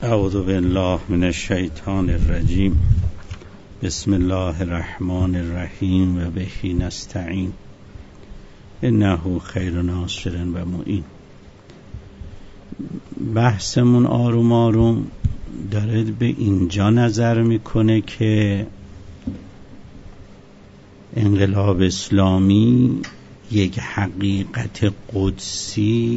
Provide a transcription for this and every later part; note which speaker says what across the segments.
Speaker 1: اعوذ بالله من الشیطان الرجیم. بسم الله الرحمن الرحیم و به نستعین انه خیر ناصر و معین. بحثمون آروم آروم داره به اینجا نظر میکنه که انقلاب اسلامی یک حقیقت قدسی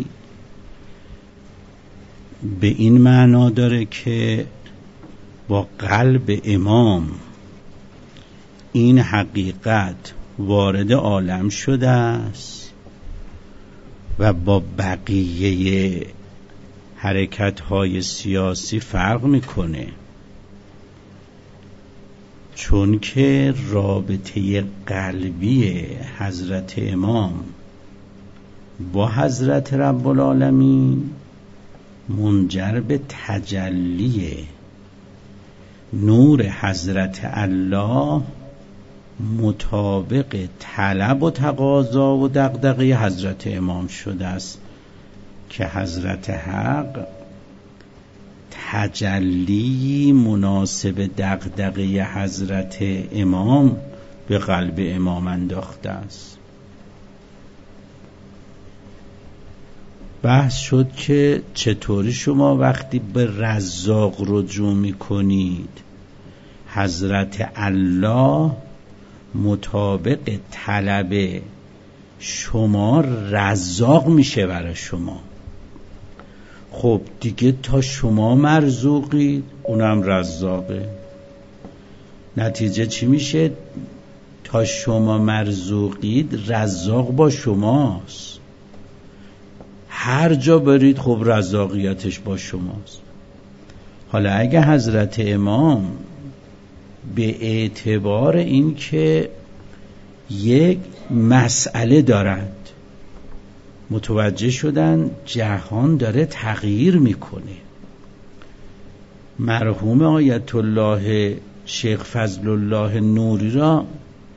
Speaker 1: به این معنا داره که با قلب امام این حقیقت وارد عالم شده است و با بقیه حرکت‌های سیاسی فرق میکنه، چون که رابطه قلبی حضرت امام با حضرت رب العالمین منجر به تجلی نور حضرت الله مطابق طلب و تقاضا و دغدغه حضرت امام شده است که حضرت حق تجلی مناسب دغدغه حضرت امام به قلب امام انداخته است. بحث شد که چطوری شما وقتی به رزاق رجوع میکنید حضرت الله مطابق طلب شما رزاق میشه برای شما. خب دیگه تا شما مرزوقید اونم رزاقه. نتیجه چی میشه؟ تا شما مرزوقید رزاق با شماست. هر جا برید خب رزاقیتش با شماست. حالا اگه حضرت امام به اعتبار این که یک مسئله دارند متوجه شدن جهان داره تغییر میکنه، مرحوم آیت الله شیخ فضل الله نوری را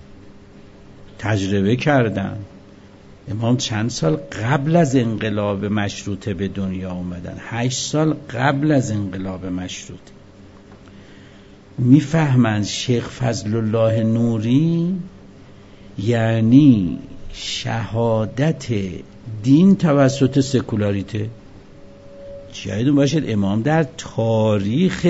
Speaker 1: تجربه کردن. امام چند سال قبل از انقلاب مشروطه به دنیا اومدن، 8 سال قبل از انقلاب مشروطه. میفهمند شیخ فضل الله نوری یعنی شهادت دین توسط سکولاریته. شاید باشید امام در تاریخ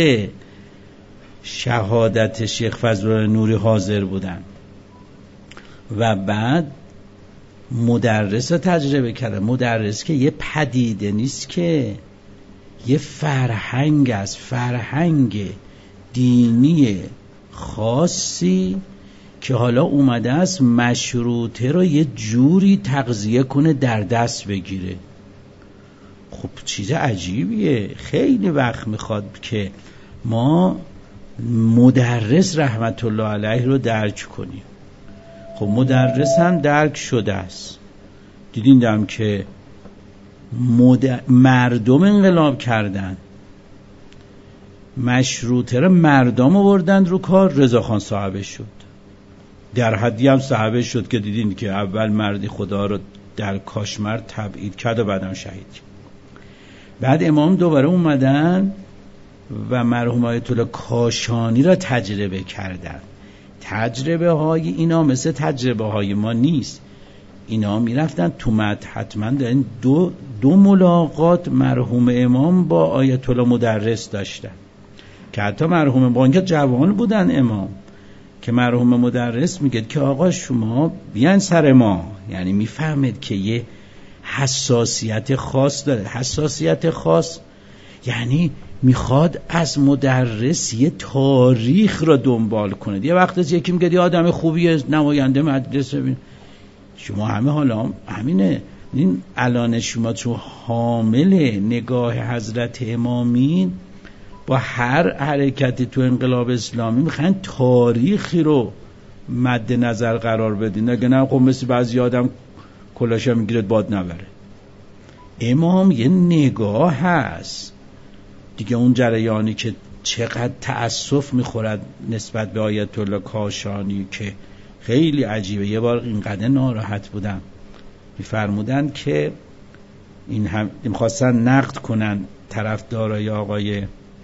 Speaker 1: شهادت شیخ فضل الله نوری حاضر بودن و بعد مدرس رو تجربه کرده. مدرس که یه پدیده نیست، که یه فرهنگ است، فرهنگ دینی خاصی که حالا اومده است مشروطه رو یه جوری تغذیه کنه در دست بگیره. خب چیز عجیبیه. خیلی وقت میخواد که ما مدرس رحمت الله علیه رو درک کنیم. خب مدرس هم درک شده است. دیدیم که مردم انقلاب کردن، مشروطه رو مردم آوردن رو کار، رضاخان صاحب شد. در حدی هم صاحب شد که دیدین که اول مردی خدا رو در کاشمر تبعید کرد و بعدم شهید کرد. بعد امام دوباره اومدن و مرحوم آیت الله کاشانی را تجربه کردن. تجربه های اینا مثل تجربه های ما نیست. اینا میرفتن تو مد، حتما دارن دو ملاقات مرحوم امام با آیت الله مدرس داشتن که حتی مرحوم با اینکه جوان بودن امام، که مرحوم مدرس میگه که آقا شما بیان سر ما، یعنی میفهمید که یه حساسیت خاص داره. حساسیت خاص یعنی میخواد از مدرس یه تاریخ را دنبال کنه. یه وقت یکی میگه یه آدم خوبیه، نماینده مدرسه. شما همه حالا همینه. این الان شما تو حامل نگاه حضرت امامین با هر حرکتی تو انقلاب اسلامی میخواین تاریخی رو مد نظر قرار بدین. اگه نه خب مثل بعضی آدم کلاشا میگیرد باد نبره. امام یه نگاه هست دیگه. اون جریانی که چقدر تأسف میخورد نسبت به آیت الله کاشانی که خیلی عجیبه. یه بار اینقدر ناراحت بودم، میفرمودن که این هم میخواستن نقد کنن طرفدارای آقای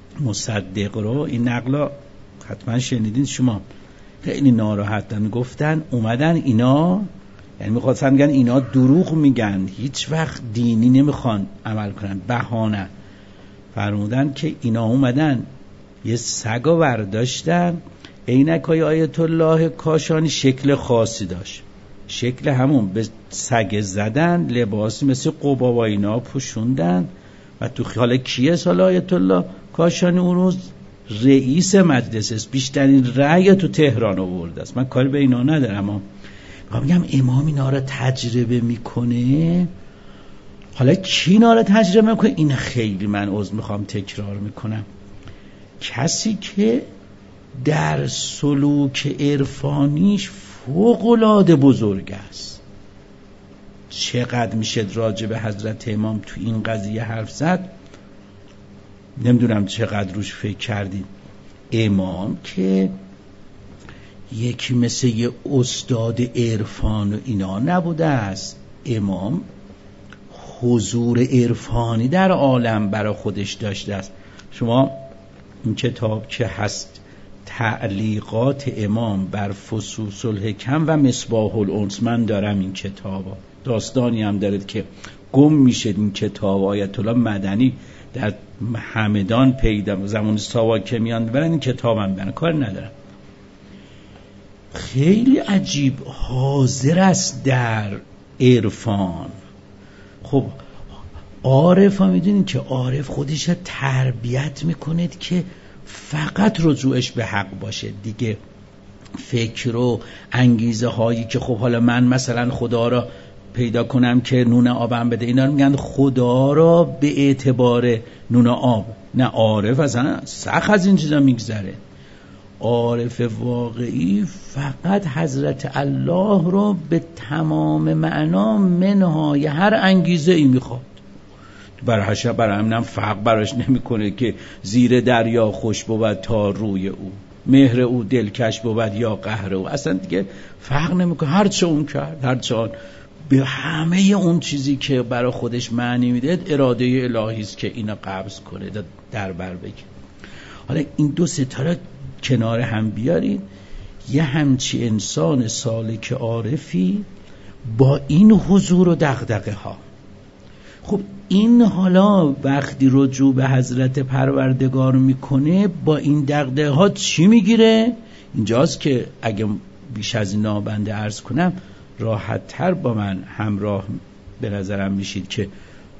Speaker 1: مصدق رو، این نقلا حتما شنیدین شما، خیلی ناراحتن، گفتن اومدن اینا، یعنی میخواستن بگن اینا دروغ میگن، هیچ وقت دینی نمیخوان عمل کنن، بهانه. فرمودن که اینا اومدن یه سگو برداشتن، عینکای آیت الله کاشانی شکل خاصی داشت، شکل همون به سگ زدن، لباسی مثل قبا و اینا پوشوندن و تو خیال کیه سال آیت الله کاشانی اون روز رئیس مجلس است، بیشترین رأی تو تهران آورده است. من کاری به اینا ندارم، اما میگم امام اینا رو تجربه میکنه. حالا کی اینا رو تجربه میکنه؟ این خیلی من عذر میخوام تکرار میکنم، کسی که در سلوک عرفانیش فوق‌العاده بزرگ است. چقدر میشه راجع به حضرت امام تو این قضیه حرف زد، نمیدونم چقدر روش فکر کردید. امام که یکی مثل یه استاد عرفان و اینا نبوده است، امام حضور عرفانی در عالم برای خودش داشته است. شما این کتاب که هست تعلیقات امام بر فصوص الحکم و مصباح الانس، من دارم این کتابا، داستانی هم دارد که گم میشه این کتاب. آیت الله مدنی در همدان پیدا زمان ساواک میان برن این کتاب هم برن، کار ندارم. خیلی عجیب حاضر است در عرفان. خب عارف ها میدونید که عارف خودش تربیت میکنه که فقط رجوعش به حق باشه دیگه. فکر و انگیزه هایی که خب حالا من مثلا خدا را پیدا کنم که نون آبم بده، اینا رو میگن خدا را به اعتبار نون آب. نه، عارف اصلا سخت از این چیزا میگذره. عارف واقعی فقط حضرت الله رو به تمام معنا منهای هر انگیزه ای میخواد. برای همینم فرق براش نمیکنه که زیر دریا خوش بود تا روی او، مهر او دلکش بود یا قهر او، اصلا دیگه فرق نمیکنه. هر چه اون کرد، هر چه آن، به همه اون چیزی که برای خودش معنی میده اراده الهی است که اینو قبض کنه، در بر بگیره. حالا این دو ستاره کنار هم بیارید، یه همچی انسان سالک عارفی با این حضور و دغدغه ها. خب این حالا وقتی رجوع به حضرت پروردگار میکنه با این دغدغه ها چی میگیره؟ اینجاست که اگه بیش از این بنده عرض کنم راحت تر با من همراه به نظرم میشید که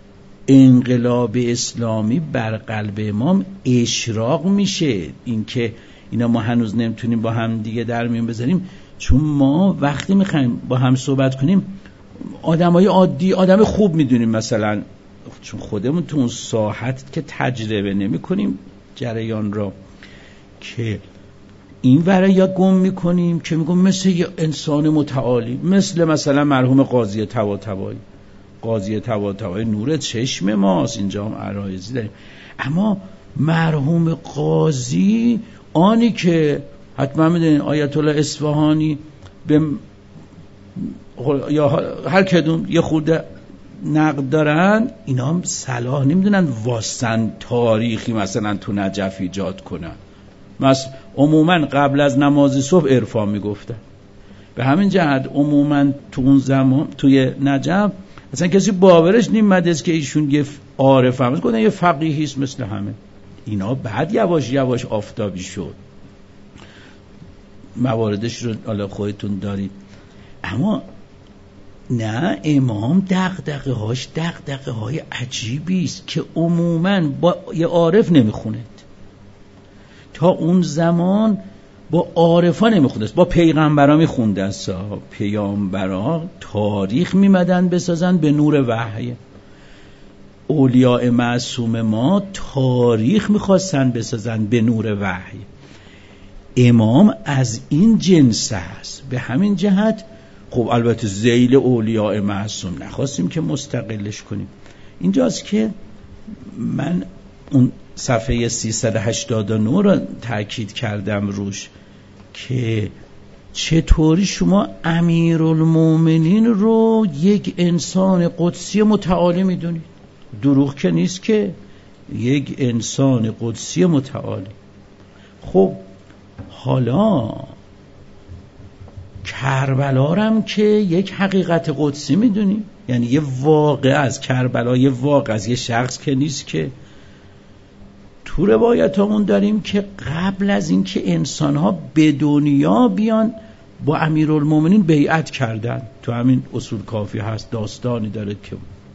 Speaker 1: انقلاب اسلامی بر قلب امام اشراق میشه. این که اینا ما هنوز نمیتونیم با هم دیگه در میون بذاریم، چون ما وقتی میخوایم با هم صحبت کنیم آدمای عادی، آدم خوب میدونیم مثلا، چون خودمون تو اون ساحت که تجربه نمی کنیم جریان را، که این ورا یا گم میکنیم که میگم مثل یه انسان متعالی، مثلا مرحوم قاضی طباطبایی. قاضی طباطبایی نور چشم ماست، اینجا هم عرایضی داریم، اما مرحوم قاضی آنی که حتما میدونین آیت الله اصفهانی به یا هر کدوم یه خورده نقد دارن، اینا هم صلاح نمیدونن واسن تاریخی مثلا تو نجف ایجاد کنن. عموما قبل از نماز صبح عرفان میگفتن. به همین جهت عموما تو اون زمان توی نجف اصلا کسی باورش نیامده است که ایشون یه عارف هم گفتن یه فقیهی است مثل همه اینا. بعد یواش یواش آفتابی شد، مواردش رو حالا خودتون دارید. اما نه، امام دغدغه های عجیبی است که عموما با یه عارف نمیخونه. تا اون زمان با عارفا نمیخونده، با پیغمبرا میخونده است. پیامبرا تاریخ میمدن بسازن به نور وحی، اولیاء معصوم ما تاریخ میخواستن بسازن به نور وحی. امام از این جنس است. به همین جهت خب البته ذیل اولیاء معصوم نخواستیم که مستقلش کنیم. اینجاست که من اون صفحه 389 رو تأکید کردم روش که چطوری شما امیرالمومنین رو یک انسان قدسی متعالی میدونید. دروغ که نیست که یک انسان قدسی متعالی. خب حالا کربلا هم که یک حقیقت قدسی میدونیم، یعنی یه واقعه از کربلا، یه واقعه از یه شخص که نیست که. تو روایت همون داریم که قبل از اینکه انسان‌ها به دنیا بیان با امیرالمومنین بیعت کردن. تو همین اصول کافی هست، داستانی داره که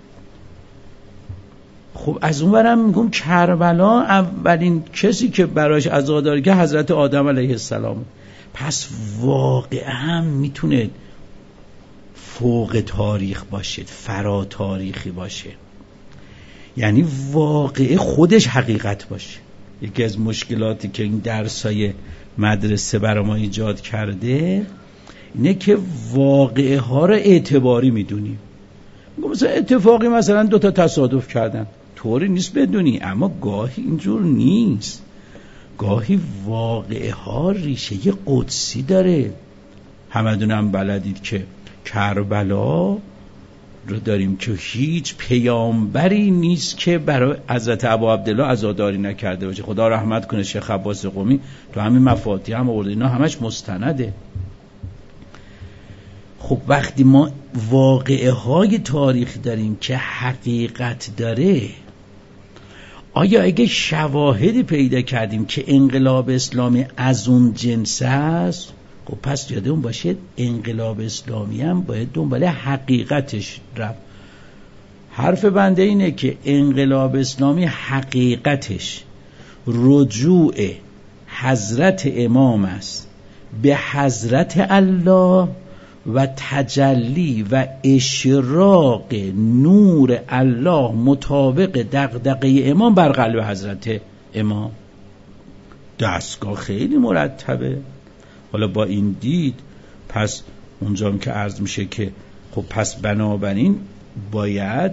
Speaker 1: خب از اون برم میگم کربلا اولین کسی که براش عزاداری که حضرت آدم علیه السلام. پس واقعا میتونه فوق تاریخ باشه، فرا تاریخی باشه، یعنی واقعه خودش حقیقت باشه. یکی از مشکلاتی که این درسای مدرسه برای ما ایجاد کرده اینه که واقعه ها رو اعتباری میدونیم. مثلا اتفاقی مثلا 2 تا تصادف کردن، طوری نیست بدونی، اما گاهی اینجور نیست. گاهی واقعه ها ریشه قدسی داره. همدون هم بلدید که کربلا رو داریم که هیچ پیامبری نیست که برای حضرت ابا عبدالله عزاداری نکرده باشه. خدا رحمت کنه شیخ عباس قمی، تو همین مفاتیح هم آورده، اینا همش مستنده. خب وقتی ما واقعه های تاریخی داریم که حقیقت داره، آیا اگه شواهدی پیدا کردیم که انقلاب اسلامی از اون جنس است، خب پس یادمون باشه انقلاب اسلامی هم باید دنبال حقیقتش رفت. حرف بنده اینه که انقلاب اسلامی حقیقتش رجوع حضرت امام است به حضرت الله و تجلی و اشراق نور الله مطابق دغدغه امام بر قلب حضرت امام. دستگاه خیلی مرتبه. حالا با این دید پس اونجام که عرض میشه که خب پس بنابراین باید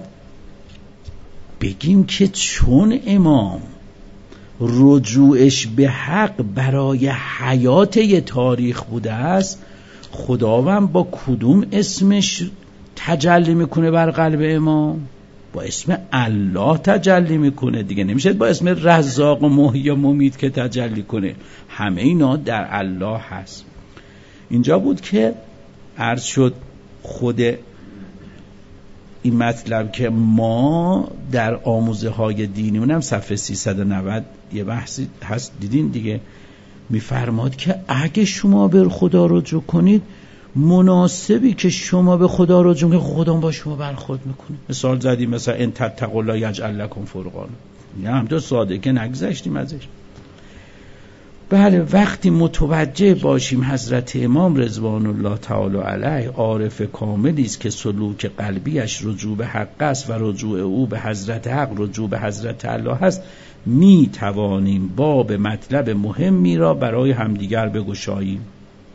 Speaker 1: بگیم که چون امام رجوعش به حق برای حیات یه تاریخ بوده است، خداوند با کدوم اسمش تجلی میکنه بر قلب امام؟ با اسم الله تجلی میکنه دیگه. نمیشه با اسم رزاق و محیی و ممیت که تجلی کنه. همه اینا در الله هست. اینجا بود که عرض شد خود این مطلب که ما در آموزه های دینیمون هم صفحه 390 یه بحثی هست دیدین دیگه، میفرماد که اگه شما به خدا رجوع کنید، مناسبی که شما به خدا رجوع کنید خدا با شما برخورد میکنه. مثال زدیم مثلا ان تتقوا الله یجعل لکم فرقانا، نه هم تو ساده که نگذشتیم ازش. بله وقتی متوجه باشیم حضرت امام رضوان الله تعالی علیه عارف کاملی است که سلوک قلبیش رجوع به حق است و رجوع او به حضرت حق رجوع به حضرت الله است، می توانیم باب مطلب مهمی را برای همدیگر بگشاییم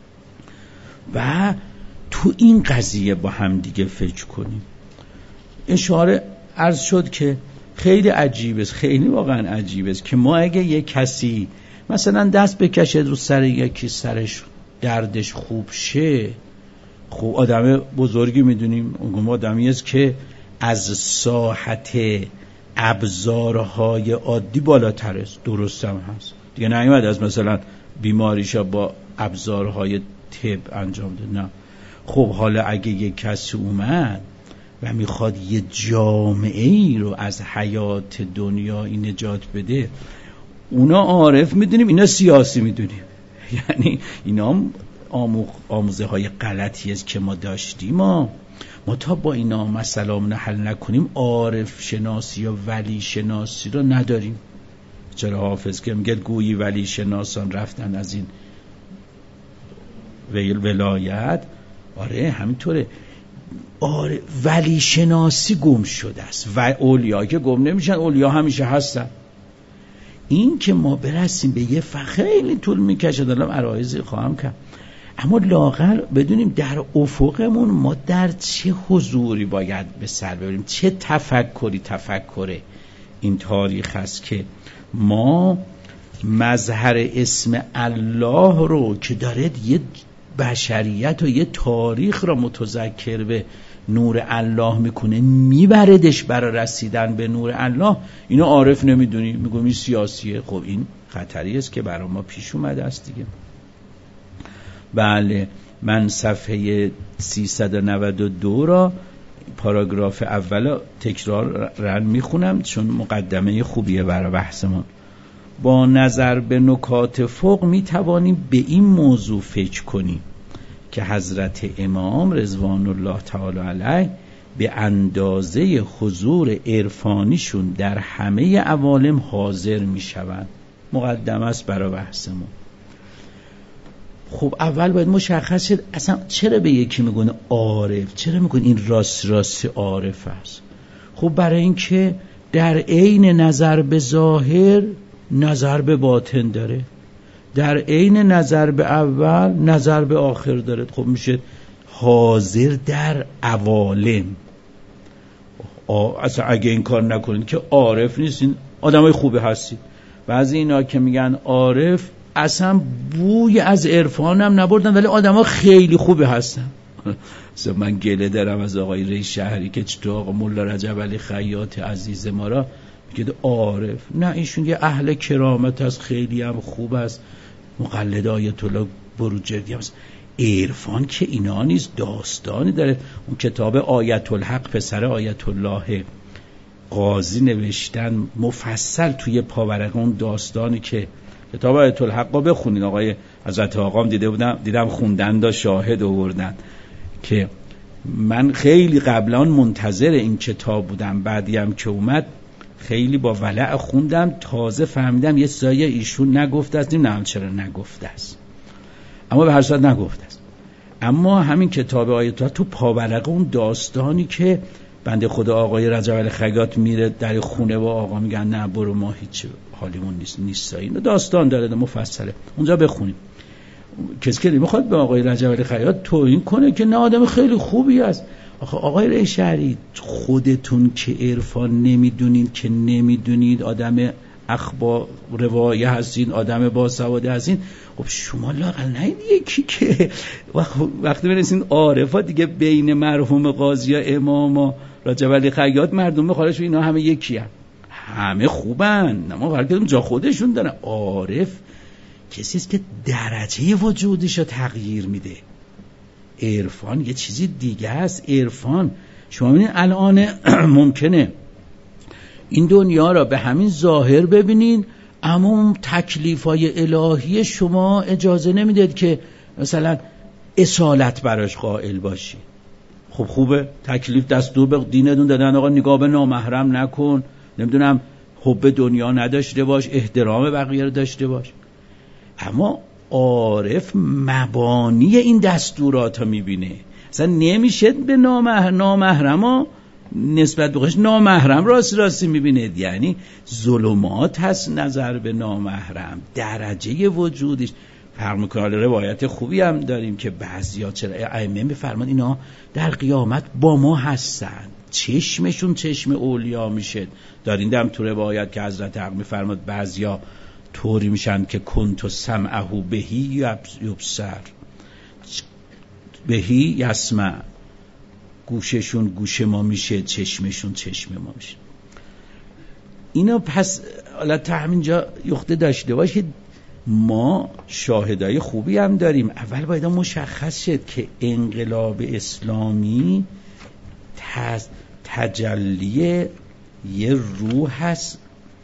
Speaker 1: و تو این قضیه با همدیگه فکر کنیم. اشاره عرض شد که خیلی عجیب است، خیلی واقعا عجیب است که ما اگه یک کسی مثلا دست بکشه رو سر یکی، سرش دردش خوب شه، خب آدم بزرگی میدونیم اون آدمی است که از ساحت ابزارهای عادی بالاتر است. درست هم هست دیگه، نیومد از مثلا بیماریشا با ابزارهای طب انجام ده، نه. خب حالا اگه یک کسی اومد و میخواد یه جامعه ای رو از حیات دنیایی نجات بده، اونا عارف میدونیم، اینا سیاسی میدونیم. یعنی اینا آموزه های غلطی است که ما داشتیم. ما تا با اینا مسئله حل نکنیم عارف شناسی یا ولی شناسی رو نداریم. چرا حافظ که میگه گویی ولی شناسان رفتن از این ولایت. آره همینطوره. آره ولی شناسی گم شده است و اولیا که گم نمیشن، اولیا همیشه هستن. این که ما برسیم به یه خیلی طول میکشه، دارم عرایضی خواهم کرد، اما لااقل بدونیم در افقمون ما در چه حضوری باید به سر ببریم، چه تفکر این تاریخ هست که ما مظهر اسم الله رو که داره یه بشریت و یه تاریخ را متذکر به نور الله میکنه میبردش برای رسیدن به نور الله، اینو عارف نمیدونی، میگم این سیاسیه. خب این خطری است که برای ما پیش اومده است دیگه. بله، من صفحه 392 را پاراگراف اول تکرار میخونم چون مقدمه خوبیه برای بحثمون. با نظر به نکات فوق میتوانیم به این موضوع فکر کنیم که حضرت امام رضوان الله تعالی علیه به اندازه حضور عرفانیشون در همه عوالم حاضر میشوند. مقدمه است برای بحثمون. خب اول باید مشخص شد اصلا چرا به یکی میگونه عارف، چرا میگونه این راست عارف است. خب برای این که در عین نظر به ظاهر نظر به باطن داره، در عین نظر به اول نظر به آخر داره. خب میشه حاضر در عوالم. اصلا اگه این کار نکنید که عارف نیستین، آدمای خوبی هستید. بعضی اینا که میگن عارف اصلا بوی از عرفان هم نبردن ولی آدم‌ها خیلی خوبی هستن. من گله دارم از آقای ری شهری که چطور آقا مولا رجب علی خیاط عزیز ما را میگه عارف. نه، ایشون یه اهل کرامت است، خیلی هم خوب است، مقلد آیت الله بروجردی هست. عرفان که اینا نیست، داستانی داره. اون کتاب آیت الحق پسر آیت الله قاضی نوشتن مفصل توی پاورق اون داستانی که کتاب آیت الحق رو بخونید. آقای حضرت آقام دیدم خوندن دا شاهد آوردن که من خیلی قبلا منتظر این کتاب بودم، بعدی هم که اومد خیلی با ولع خوندم، تازه فهمیدم یه سایه ایشون نگفته است. نمیدونم چرا نگفته است، اما به هر صورت نگفته است. اما همین کتاب آیت الله تو پاورق اون داستانی که بنده خدا آقای رجب علی خیاط میره در خونه و آقا میگن نه برو ما هیچ حالیمون نیست اینو داستان داره مفصله، اونجا بخونیم. کسی که میخواد به آقای رجب علی خیاط توهین کنه که نه آدم خیلی خوبی است. آخه آقای ری شهری خودتون که عرفان نمیدونید که نمیدونید، آدم اخبار روایه هستین، آدم باسواده هستین، خب شما لااقل نه یکی که وقتی برسین عارفا دیگه بین مرحوم قاضی و امام و رجب علی خیاط مردم خالص اینا همه یکی همه خوبن، اما هر کدوم جا خودشون دارن. عارف کسی است که درجه وجودش رو تغییر میده. عرفان یه چیزی دیگه است. عرفان شما ببینید الان ممکنه این دنیا را به همین ظاهر ببینین، اما تکلیفای الهی شما اجازه نمیدید که مثلا اصالت براش قائل باشی. خب خوبه، تکلیف دستور به دینتون دادن آقا نگاه به نامحرم نکن، نمیدونم حب دنیا نداشته باش، احترام بقیه رو داشته باش. اما عارف مبانی این دستورات رو میبینه. اصلا نمیشه به نامحرم ها نسبت بخش، نامحرم راستی میبینه. یعنی ظلمات هست نظر به نامحرم، درجه وجودش فرق میکنه. روایت خوبی هم داریم که بعضیا چرا ائمه میفرمان اینا در قیامت با ما هستن، چشمشون چشم اولیا میشه. دارین هم تو روایت که حضرت حق میفرماد بعضیا طوری میشن که کنت سمعه بهی یبصر بهی یسمع، گوششون گوش ما میشه، چشمشون چشم ما میشه. اینا پس حالا تا همینجا یخته داشته باشید. ما شاهدای خوبی هم داریم. اول باید مشخص شد که انقلاب اسلامی تجلی یه روح هست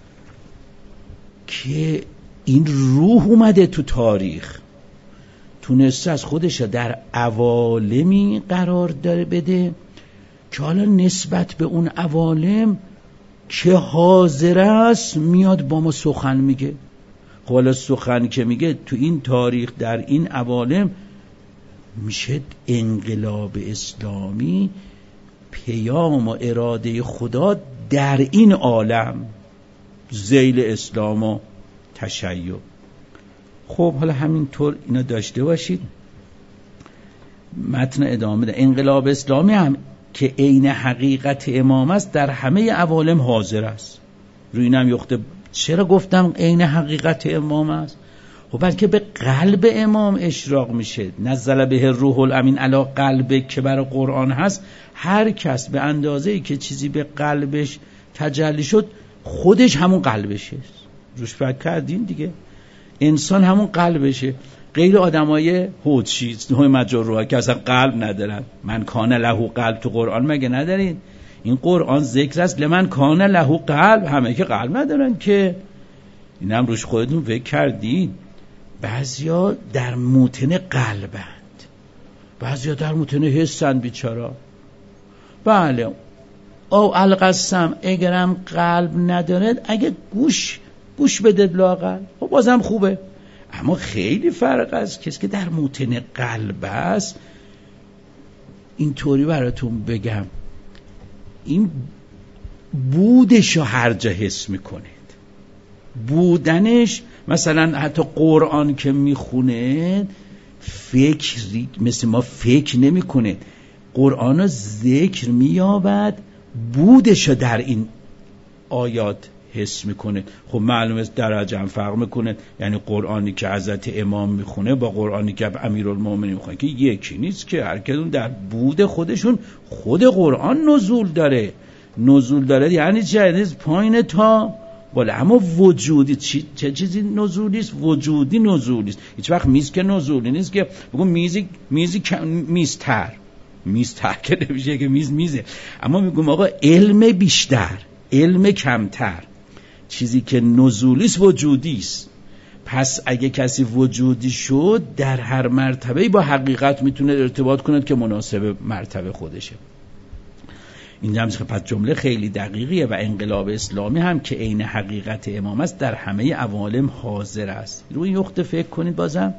Speaker 1: که این روح اومده تو تاریخ، تونسته از خودش در عوالمی قرار داره بده که حالا نسبت به اون عوالم که حاضر است میاد با ما سخن میگه. خب حالا سخن که میگه تو این تاریخ در این عوالم میشه انقلاب اسلامی، پیام و اراده خدا در این عالم، ذیل اسلام و تشیع. خب حالا همینطور اینا داشته باشید. متن ادامه ده. انقلاب اسلامی هم که عین حقیقت امام است در همه عوالم حاضر است. روی اینم یخته چرا گفتم عین حقیقت امام است؟ خب بلکه به قلب امام اشراق میشه. نزل به الروح الامین علی قلبک که برای قرآن هست. هر کس به اندازه‌ای که چیزی به قلبش تجلی شد خودش همون قلبشه. روش فکر کردین دیگه؟ انسان همون قلبشه. غیر آدمای حوضی نوع مجروحا که اصلا قلب ندارن. من کان له قلب تو قرآن مگه ندارین؟ این قرآن ذکر است لمن کان له قلب. همه که قلب ندارن که. اینم روش خودتون فکر کردین؟ بعضیا در موطن قلبند، بعضیا در موطن حسن بیچارا. بله او القسم اگرم قلب ندارد اگه گوش بده لااقل خب بازم خوبه. اما خیلی فرق است کسی که در موطن قلب است. اینطوری براتون بگم، این بودشو هر جا حس میکنه. بودنش مثلا حتی قرآن که میخونه فکری مثل ما فکر نمیکنه. قرآن رو ذکر مییابد، بودشو در این آیات حس میکنه. خب معلومه درجه هم فرق میکنه. یعنی قرآنی که حضرت امام میخونه با قرآنی که امیرالمومنین میخونه که یکی نیست که. هر کدوم در بود خودشون خود قرآن نزول داره. یعنی چه؟ پایین تا بالا. اما وجودی چه چیزی نزولی است؟ وجودی نزولی است. هیچ وقت میز که نزولی نیست که بگم میزتر که نمیشه که میزه. اما میگم آقا علم بیشتر، علم کمتر. چیزی که نزولی است وجودی است. پس اگه کسی وجودی شد در هر مرتبه‌ای با حقیقت میتونه ارتباط کنه که مناسب مرتبه خودشه. این پس جمله خیلی دقیقیه و انقلاب اسلامی هم که عین حقیقت امام است در همه عوالم حاضر است. روی این نقطه فکر کنید بازم.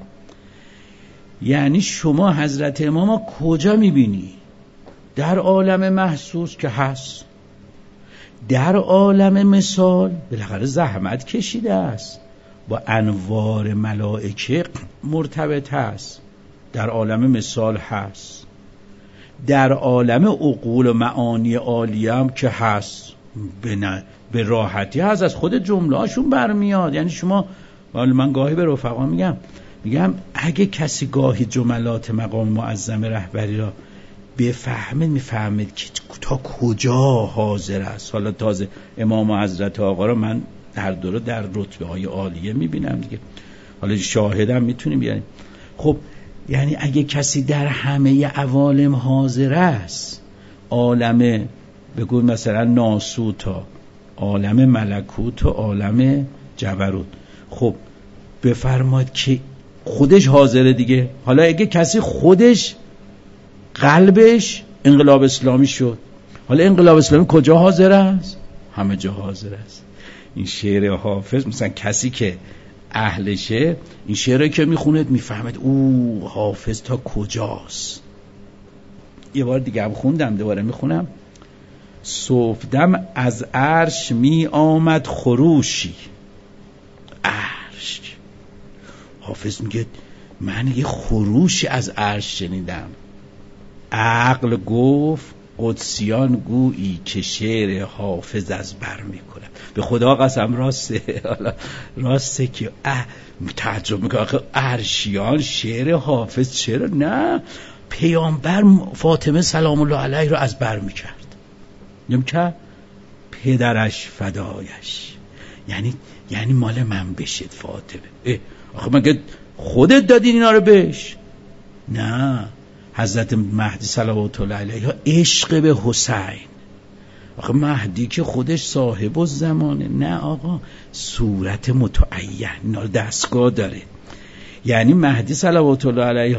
Speaker 1: یعنی شما حضرت امام کجا میبینی؟ در عالم محسوس که هست، در عالم مثال بالاخره زحمت کشیده است، با انوار ملائکه مرتبط است، در عالم مثال هست، در عالم عقول و معانی عالیه هم که هست. به راحتی هست، از خود جمله هاشون برمیاد. یعنی شما، من گاهی به رفقا میگم اگه کسی گاهی جملات مقام معظم رهبری را بفهمه میفهمید که تا کجا حاضر است. حالا تازه امام و حضرت آقا را من هر دو رو در رتبه های عالیه میبینم دیگه. حالا شاهدم میتونیم بیاریم. خب یعنی اگه کسی در همه عوالم حاضر است، عالم بگو مثلا ناسوتا، عالم ملکوت و عالم جبروت، خب بفرماد که خودش حاضره دیگه. حالا اگه کسی خودش قلبش انقلاب اسلامی شد، حالا انقلاب اسلامی کجا حاضر است؟ همه جا حاضر است. این شعر حافظ مثلا کسی که اهلشه این شعری که میخوند میفهمد او حافظ تا کجاست. یه بار دیگه هم خوندم، دوباره میخونم. صبحدم از عرش می آمد خروشی. عرش، حافظ میگه من یه خروشی از عرش شنیدم. عقل گفت قدسیان گویی که شعر حافظ از بر میکنه. به خدا قسم راسته که تعجب میکنه آخه عرشیان شعر حافظ چرا نه؟ پیامبر فاطمه سلام الله علیه رو از بر میکرد، که پدرش فدایش، یعنی مال من بشید فاطمه. آخه مگه خودت دادین اینا رو بهش؟ نه، حضرت مهدی صلوات الله علیه عشق به حسین. آخه مهدی که خودش صاحب الزمانه. نه آقا، صورت متعین، اینا دستگاه داره. یعنی مهدی صلوات الله علیه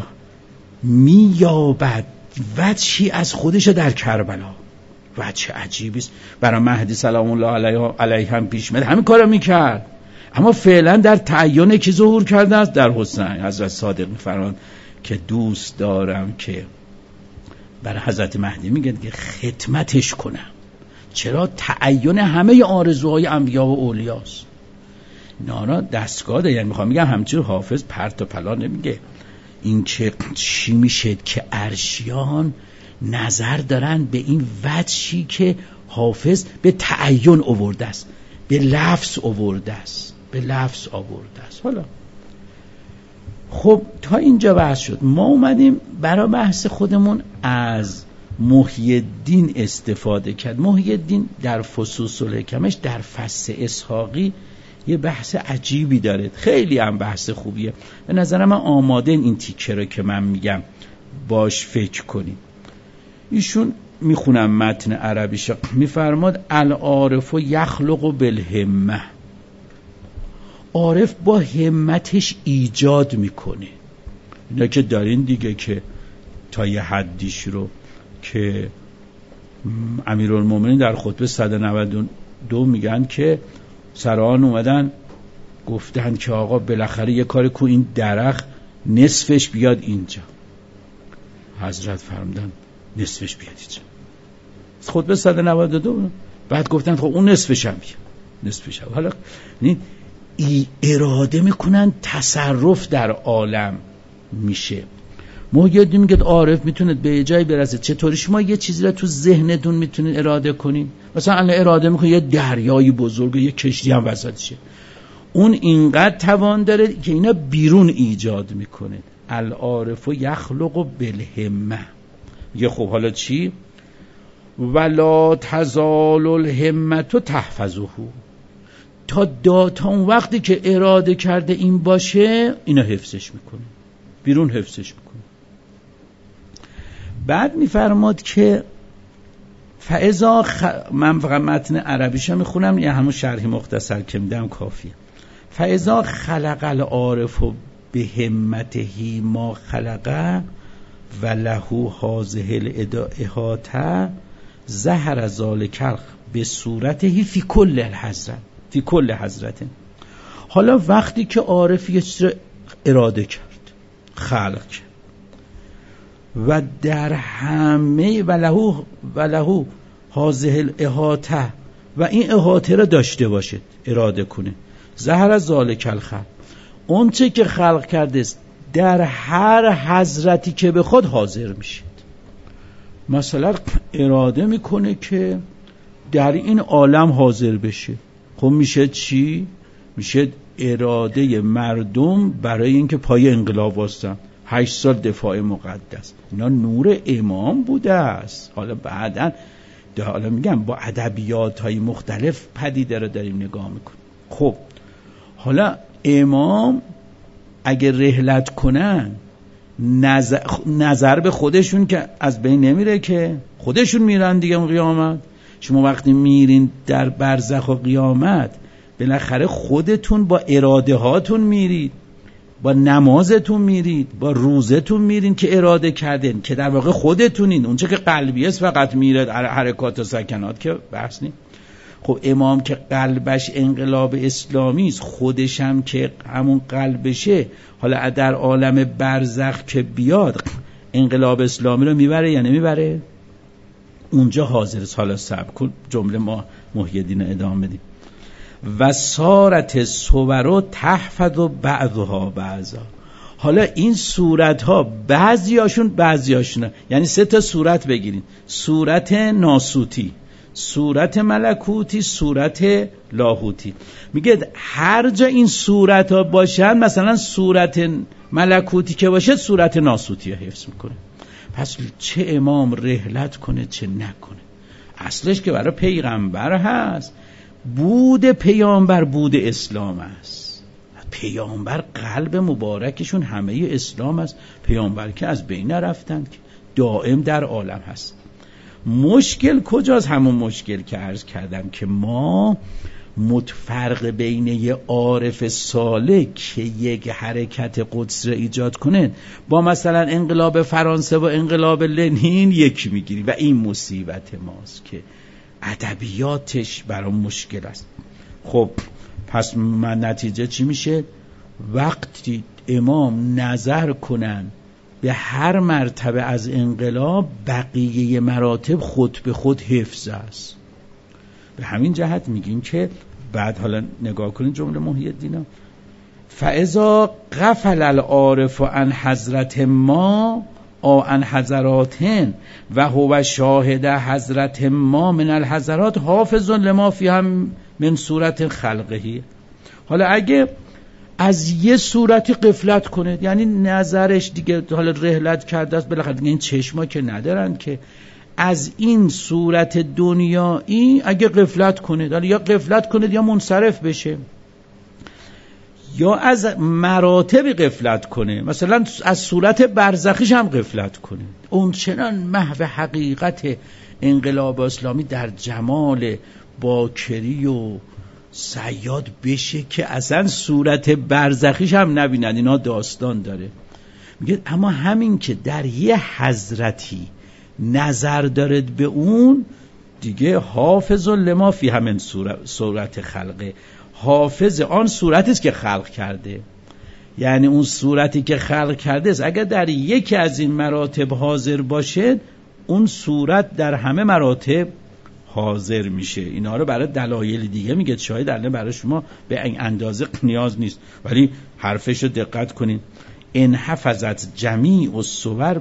Speaker 1: مییابد وجهی از خودش در کربلا. وجه عجیبی است. برای مهدی سلام الله علیه هم پیش میاد همین کارو میکرد، اما فعلا در تعین کی ظهور کرده است؟ در حسین. حضرت صادق میفرمایند که دوست دارم که برای حضرت مهدی میگه که خدمتش کنم. چرا؟ تعین همه آرزوهای انبیا و اولیاست. اینا دستگاه ده. یعنی میخوام میگم همچنین حافظ پرت و پلا نمیگه. این که چی میشه که عرشیان نظر دارن به این وجهی که حافظ به تعین آورده است، به لفظ آورده است. حالا خب تا اینجا بحث شد. ما اومدیم برای بحث خودمون از محی الدین استفاده کرد. محی الدین در فصوص الحکمش در فصل اسحاقی یه بحث عجیبی داره، خیلی هم بحث خوبیه. به نظر من آماده این تیکه رو که من میگم باش فکر کنیم. ایشون میخونم متن عربیش، میفرماد العارف یخلق بالهمه، عارف با همتش ایجاد میکنه. اینا که دارین دیگه که تا یه حدیش رو که امیرالمومنین در خطبه 192 میگن که سران اومدن گفتن که آقا بالاخره یه کاری کو این درخت نصفش بیاد اینجا. حضرت فرمودن نصفش بیاد اینجا. خطبه 192 بعد گفتن خب اون نصفش هم بیاد، نصفش هم. حالا اراده میکنن تصرف در عالم میشه. محی الدین میگه عارف میتونه به جایی برسه. چطوری شما یه چیزی رو تو ذهنتون میتونید اراده کنین؟ مثلا الان اراده میکنه یه دریایی بزرگ، یه کشتی هم وسطشه. اون اینقدر توان داره که اینا بیرون ایجاد میکنه. العارف یخلق بالهمه. یه خب حالا چی؟ ولا تزال الهمه تحفظه. تا اون وقتی که اراده کرده این باشه اینا حفظش میکنه، بیرون حفظش میکنه. بعد میفرماد که من فقط متن عربیشو میخونم یا همون شرح مختصر که میدم کافیه. فاذا خلق العارف بهمته ما خلق و له هذه الاحاطه ظهر ذلک به صورته فی کل الحضرت، فی کل حضرت. حالا وقتی که عارف یه چیز رو اراده کرد، خلق کرد و در همه ولهو هذه الاحاطه و این احاطه را داشته باشد، اراده کنه، ظهر ذالک الخلق، اون چه که خلق کرده است در هر حضرتی که به خود حاضر میشه. مثلا اراده میکنه که در این عالم حاضر بشه. خب میشه چی؟ میشه اراده مردم برای اینکه پای انقلاب واسطن 8 سال دفاع مقدس. اینا نور امام بوده است. حالا بعدن حالا میگم با ادبیات های مختلف پدیده رو داریم نگاه میکنیم. خب حالا امام اگه رحلت کنن نظر به خودشون که از بین نمیره، که خودشون میرن دیگه اون قیامت. شما وقتی میرین در برزخ و قیامت بالاخره خودتون با اراده هاتون میرید، با نمازتون میرید، با روزتون میرین که اراده کردین، که در واقع خودتونین. اونچه که قلبی است فقط میره، حرکات و سکنات که بحث نیم. خب امام که قلبش انقلاب اسلامی است، خودش هم که همون قلبشه، حالا در عالم برزخ که بیاد انقلاب اسلامی رو میبره یا نمیبره؟ اونجا حاضر است. حالا صبر کن جمله ما محی الدین ادامه بدیم. و سارت صورو تحفظ بعضها بعضا. حالا این صورت ها بعضیاشون یعنی 3 صورت بگیرین: صورت ناسوتی، صورت ملکوتی، صورت لاهوتی. میگه هر جا این صورت ها باشن، مثلا صورت ملکوتی که باشه صورت ناسوتی ها حفظ میکنه. پس چه امام رحلت کنه چه نکنه، اصلش که برای پیغمبر هست. بود پیامبر بود اسلام است. پیامبر قلب مبارکشون همه اسلام است. پیامبر که از بین نرفتند، که دائم در عالم هست. مشکل کجاست؟ همون مشکل که عرض کردم که ما فرق بین یه عارف صالح که یک حرکت قدس را ایجاد کنه با مثلا انقلاب فرانسه و انقلاب لنین یکی میگیری، و این مصیبت ماست که ادبیاتش برام مشکل است. خب پس من نتیجه چی میشه؟ وقتی امام نظر کنن به هر مرتبه از انقلاب، بقیه مراتب خود به خود حفظ است. به همین جهت میگیم که بعد حالا نگاه کنید جمله محی الدین: فاذا غفل العارف عن حضرت ما او عن حضراتن و هو شاهد حضرت ما من الحضرات حافظ لما فیها من صورت خلقه. حالا اگه از یه صورتی غفلت کنه، یعنی نظرش دیگه حالا رحلت کرده است، بالاخره دیگه این چشما که ندارن که از این صورت دنیایی اگه غفلت کنه، حالا یا غفلت کنه یا منصرف بشه، یا از مراتب غفلت کنه، مثلا از صورت برزخیش هم غفلت کنه. اون چنان محو حقیقت انقلاب اسلامی در جمال باکری و صیاد بشه که اصلا صورت برزخیش هم نبینن. اینا داستان داره. میگه اما همین که در یه حضرتی نظر دارد به اون، دیگه حافظ لما فی همین صورت خلقه، حافظ آن صورتی است که خلق کرده، یعنی اون صورتی که خلق کرده است اگر در یکی از این مراتب حاضر باشه، اون صورت در همه مراتب حاضر میشه. اینا رو برای دلایل دیگه میگه، شاید الان برای شما به این اندازه نیاز نیست، ولی حرفش رو دقت کنین. ان حفظت جمیع الصور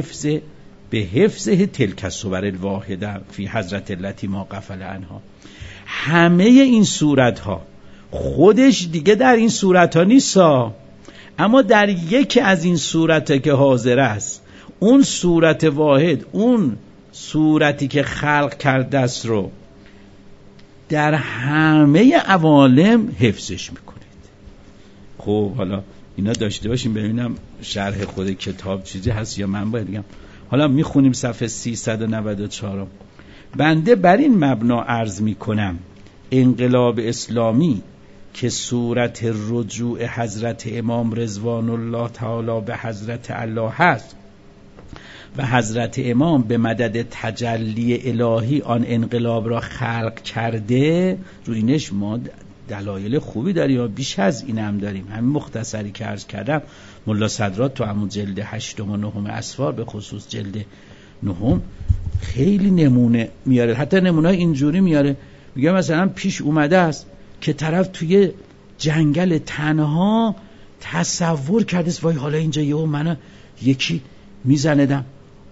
Speaker 1: به حفظه تلک الصور الواحده فی حضرت التی ما غفل عنها. همه این صورت ها خودش دیگه در این صورت ها نیستا، اما در یکی از این صورت که حاضر است، اون صورت واحد، اون صورتی که خلق کرده است رو در همه عوالم حفظش میکنید. خب حالا اینا داشته باشیم ببینم شرح خود کتاب چیزی هست یا من باید بگم. حالا میخونیم صفحه 394. بنده بر این مبنا عرض میکنم انقلاب اسلامی که صورت رجوع حضرت امام رضوان الله تعالی به حضرت الله هست و حضرت امام به مدد تجلی الهی آن انقلاب را خلق کرده، رو اینش ما دلایل خوبی داریم و بیش از این هم داریم. همین مختصری که عرض کردم ملا صدرات تو همون جلد 8 و 9 اسفار، به خصوص جلد 9 خیلی نمونه میاره، حتی نمونه اینجوری میاره، میگه مثلا پیش اومده است که طرف توی جنگل تنها تصور کرده است وای حالا اینجا یهو منو یکی میزندم،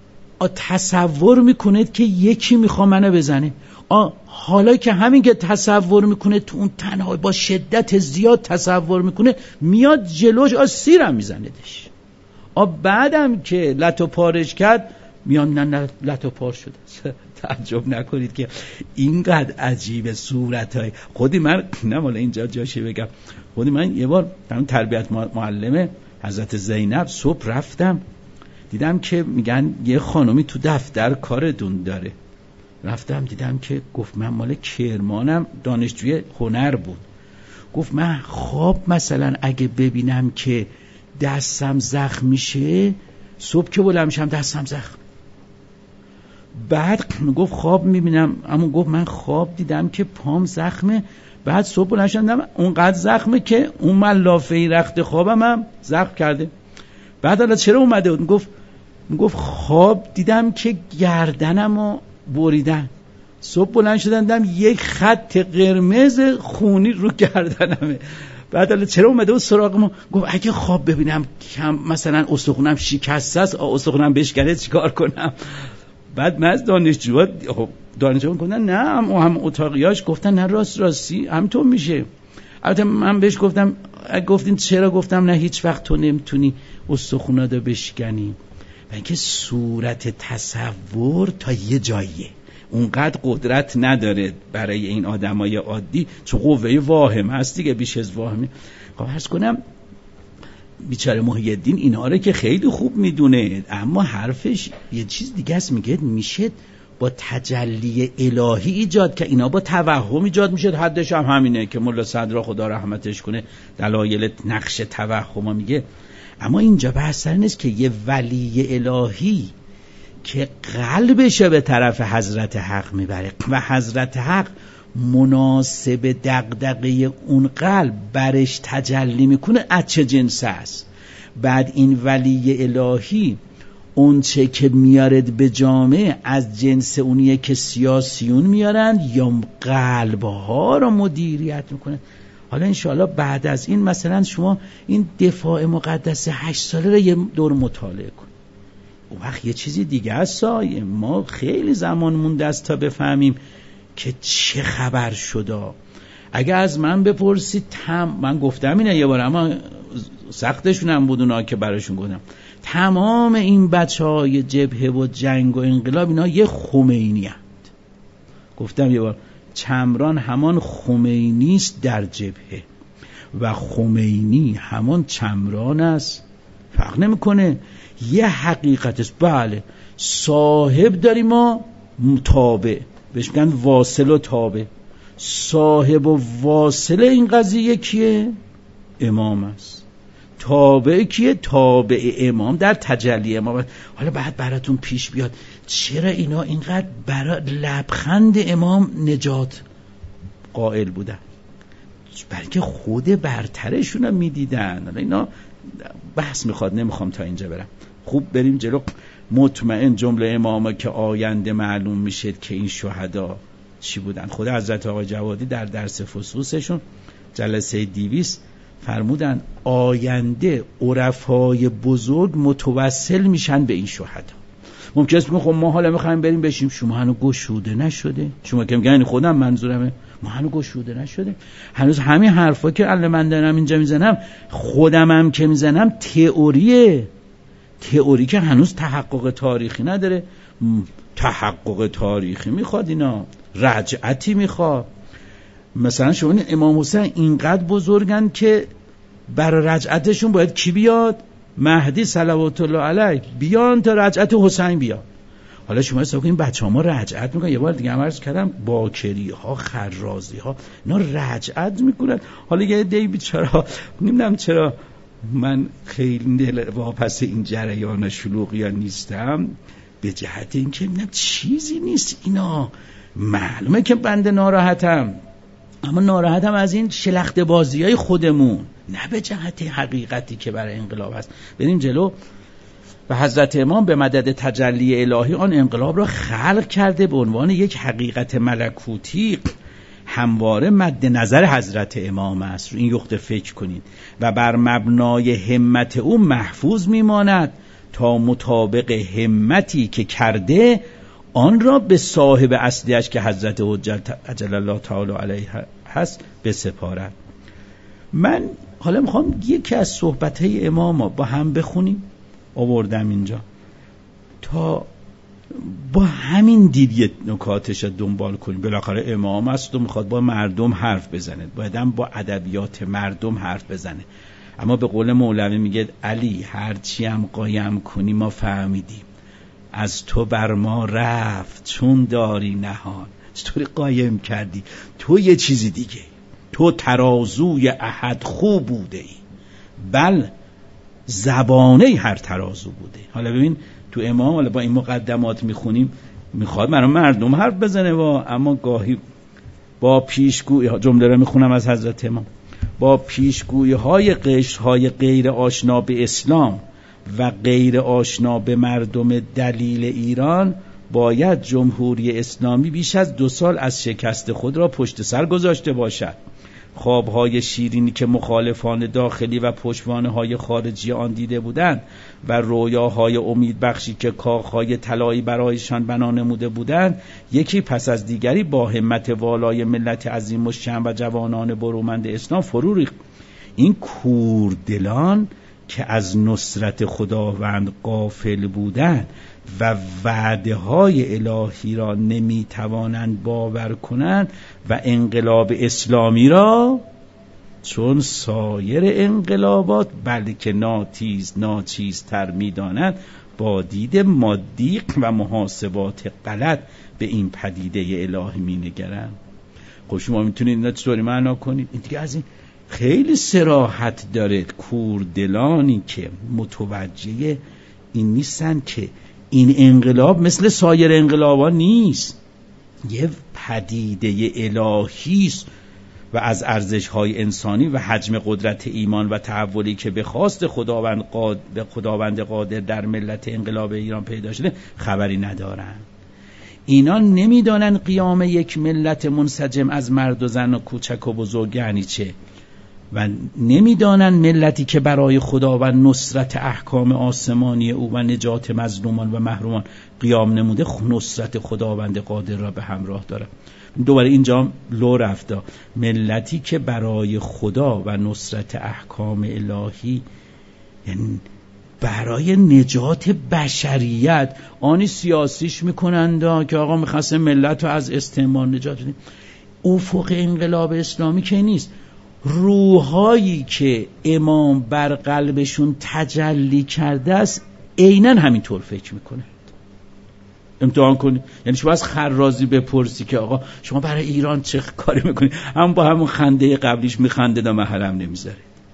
Speaker 1: تصور میکنه که یکی میخواد منو بزنه، حالا که همین که تصور میکنه تو اون تنها با شدت زیاد تصور میکنه، میاد جلوش سیرم میزندش، بعدم که لتو پارش کرد میان نه لتو پار شده. تعجب نکنید که اینقدر عجیب صورتهای. خودی من نماله اینجا جاشه بگم، خودی من یه بار در تربیت معلمه حضرت زینب صبح رفتم، دیدم که میگن یه خانومی تو دفتر کارتون داره، رفتم دیدم که گفت من مال کرمانم، دانشجوی هنر بود، گفت من خواب مثلا اگه ببینم که دستم زخم میشه، صبح که بلند میشم دستم زخم، بعد گفت خواب میبینم، اما گفت من خواب دیدم که پام زخمه، بعد صبح بلند شدم اونقدر زخمه که اون ملافه رخت خوابم هم زخم کرده. بعد حالا چرا اومده بود؟ گفت خواب دیدم که گردنمو بریدن، صبح بلند شدم دیدم یک خط قرمز خونی رو گردنمه. بعد حالا چرا اومده بود سراغم؟ گفت اگه خواب ببینم مثلا استخونم شکسته است، استخونم بشکنه چیکار کنم؟ بعد من از دانشجوها گفتن نه، هم اتاقیاش گفتن نه راستی همینطور میشه. البته من بهش گفتم گفتین چرا؟ گفتم نه هیچ وقت تو نمیتونی استخوناتو بشکنی، و اینکه صورت تصور تا یه جاییه، اونقدر قدرت نداره برای این آدمای عادی، چون قوه واهم هست دیگه، بیش از واهمه. خب عرض کنم بیچاره محی الدین اینا رو که خیلی خوب میدونه، اما حرفش یه چیز دیگه است، میگه میشه با تجلی الهی ایجاد که اینا با توهم ایجاد میشه. حدش هم همینه که ملا صدرا خدا رحمتش کنه دلایل نقش توهم میگه. اما اینجا بحث نیست که یه ولی الهی که قلبشه به طرف حضرت حق میبره و حضرت حق مناسب دغدغه اون قلب برش تجلی میکنه، از چه جنس است. بعد این ولی الهی اون چه که میارد به جامعه از جنس اونیه که سیاسیون میارن یا قلبها رو مدیریت میکنه. حالا انشاءالله بعد از این مثلا شما این دفاع مقدس 8 ساله رو یه دور مطالعه کن، اون وقت یه چیزی دیگه است. ما خیلی زمان مونده است تا بفهمیم که چه خبر شده. اگه از من بپرسید من گفتم اینه یه بار، اما سختشون هم بود اونا که براشون گفتم، تمام این بچهای جبهه و جنگ و انقلاب اینا یه خمینی هست. گفتم یه بار چمران همان خمینی است در جبهه و خمینی همان چمران است، فرق نمیکنه، یه حقیقت است. بله صاحب داریم ما تابع، بهش میگن واصل و تابع. صاحب و واصل این قضیه کیه؟ امام است. تابع کیه؟ تابع امام در تجلی امام. حالا بعد براتون پیش بیاد چرا اینا اینقدر برای لبخند امام نجات قائل بودن، بلکه خود برترشون رو میدیدن. حالا اینا بحث میخواد، نمیخوام تا اینجا برم، خوب بریم جلو. مطمئن جمله اماما که آینده معلوم میشه که این شهدا چی بودن. خود حضرت آقای جوادی در درس فصوصشون جلسه 200 فرمودن آینده عرفای بزرگ متوسل میشن به این شهدا. ممکنه اسم خب ما حالا میخوایم بریم بشیم، شما هنوز گشوده نشده. شما که میگن خودم منظورمه، ما هنوز گشوده نشده. هنوز همین حرفا که الان من دارم اینجا میزنم، خودم هم که میزنم تئوریه. تئوری که هنوز تحقق تاریخی نداره. تحقق تاریخی میخواد، اینا رجعتی میخواد. مثلا شما امام حسین اینقدر بزرگن که برای رجعتشون باید کی بیاد؟ مهدی صلوات الله علیه بیان تا رجعت حسین بیاد. حالا شما حساب کنید بچه‌ها ما رجعت میکنن. یه بار دیگه هم عرض کردم باکری ها، خرازی ها، اینا رجعت میکنن. حالا یه دی بیچاره نمیدونم چرا من خیلی واپس این جریان شلوغیا نیستم، به جهت اینکه نمیدونم چیزی نیست. اینا معلومه که بنده ناراحتم، اما ناراحتم از این شلخته بازیای خودمون، نه به جهت حقیقتی که برای انقلاب هست. بریم جلو. و حضرت امام به مدد تجلی الهی آن انقلاب را خلق کرده به عنوان یک حقیقت ملکوتی همواره مد نظر حضرت امام است. این نقطه فکر کنید. و بر مبنای همت او محفوظ میماند تا مطابق همتی که کرده آن را به صاحب اصلیش که حضرت حجت عجل الله تعالی علیه هست بسپارد. من حالا میخوام یکی از صحبت‌های امام با هم بخونیم، آوردم اینجا تا با همین دید یه نکاتش رو دنبال کنیم. بالاخره امام است و میخواد با مردم حرف بزنه، باید هم با ادبیات مردم حرف بزنه. اما به قول مولوی میگه علی هرچی هم قایم کنی ما فهمیدیم، از تو بر ما رفت چون داری نهان. چطوری قایم کردی؟ تو یه چیزی دیگه، تو ترازوی احد خوب بوده ای، بل زبانه هر ترازو بوده. حالا ببین تو امام، حالا با این مقدمات میخونیم، میخواد برای مردم حرف بزنه اما گاهی با پیشگویی ها، جمله رو میخونم از حضرت امام، با پیشگویی های قشرهای غیر آشنا به اسلام و غیر آشنا به مردم دلیل ایران باید جمهوری اسلامی بیش از 2 سال از شکست خود را پشت سر گذاشته باشد. خوابهای شیرینی که مخالفان داخلی و پشتوانه‌های خارجی آن دیده بودند و رویاهای امیدبخشی که کاخهای طلایی برایشان بنا نموده بودند، یکی پس از دیگری با همت والای ملت عظیم الشأن و جوانان برومند اسلام فرو ریخت. این کوردلان که از نصرت خداوند غافل بودند و وعده های الهی را نمی توانند باور کنند و انقلاب اسلامی را چون سایر انقلابات بلکه ناچیزتر می دانند، با دید مادی و محاسبات غلط به این پدیده الهی می نگرند. خب شما میتونید اینا چطوری معنا کنید؟ این دیگه از این خیلی صراحت داره. کوردلانی که متوجه این نیستن که این انقلاب مثل سایر انقلابا نیست، یه پدیده الهی است و از ارزش‌های انسانی و حجم قدرت ایمان و تحولی که به خواست خداوند قادر در ملت انقلاب ایران پیدا شده خبری ندارن. اینا نمیدانن قیام یک ملت منسجم از مرد و زن و کوچک و بزرگ یعنی چه، و نمیدانن ملتی که برای خداوند نصرت احکام آسمانی او و نجات مظلومان و محرومان قیام نموده نصرت خداوند قادر را به همراه داره. دوباره اینجا لو رفته، ملتی که برای خدا و نصرت احکام الهی، یعنی برای نجات بشریت، آنی سیاسیش میکنند که آقا میخواستن ملت رو از استعمار نجات بدیم. افق انقلاب اسلامی که نیست، روحایی که امام بر قلبشون تجلی کرده است عیناً همینطور فکر میکنه. امتحان کنی، یعنی شما از خرازی بپرسی که آقا شما برای ایران چه کاری میکنی، هم با همون خنده قبلیش میخنده دا محرم نمیذاره.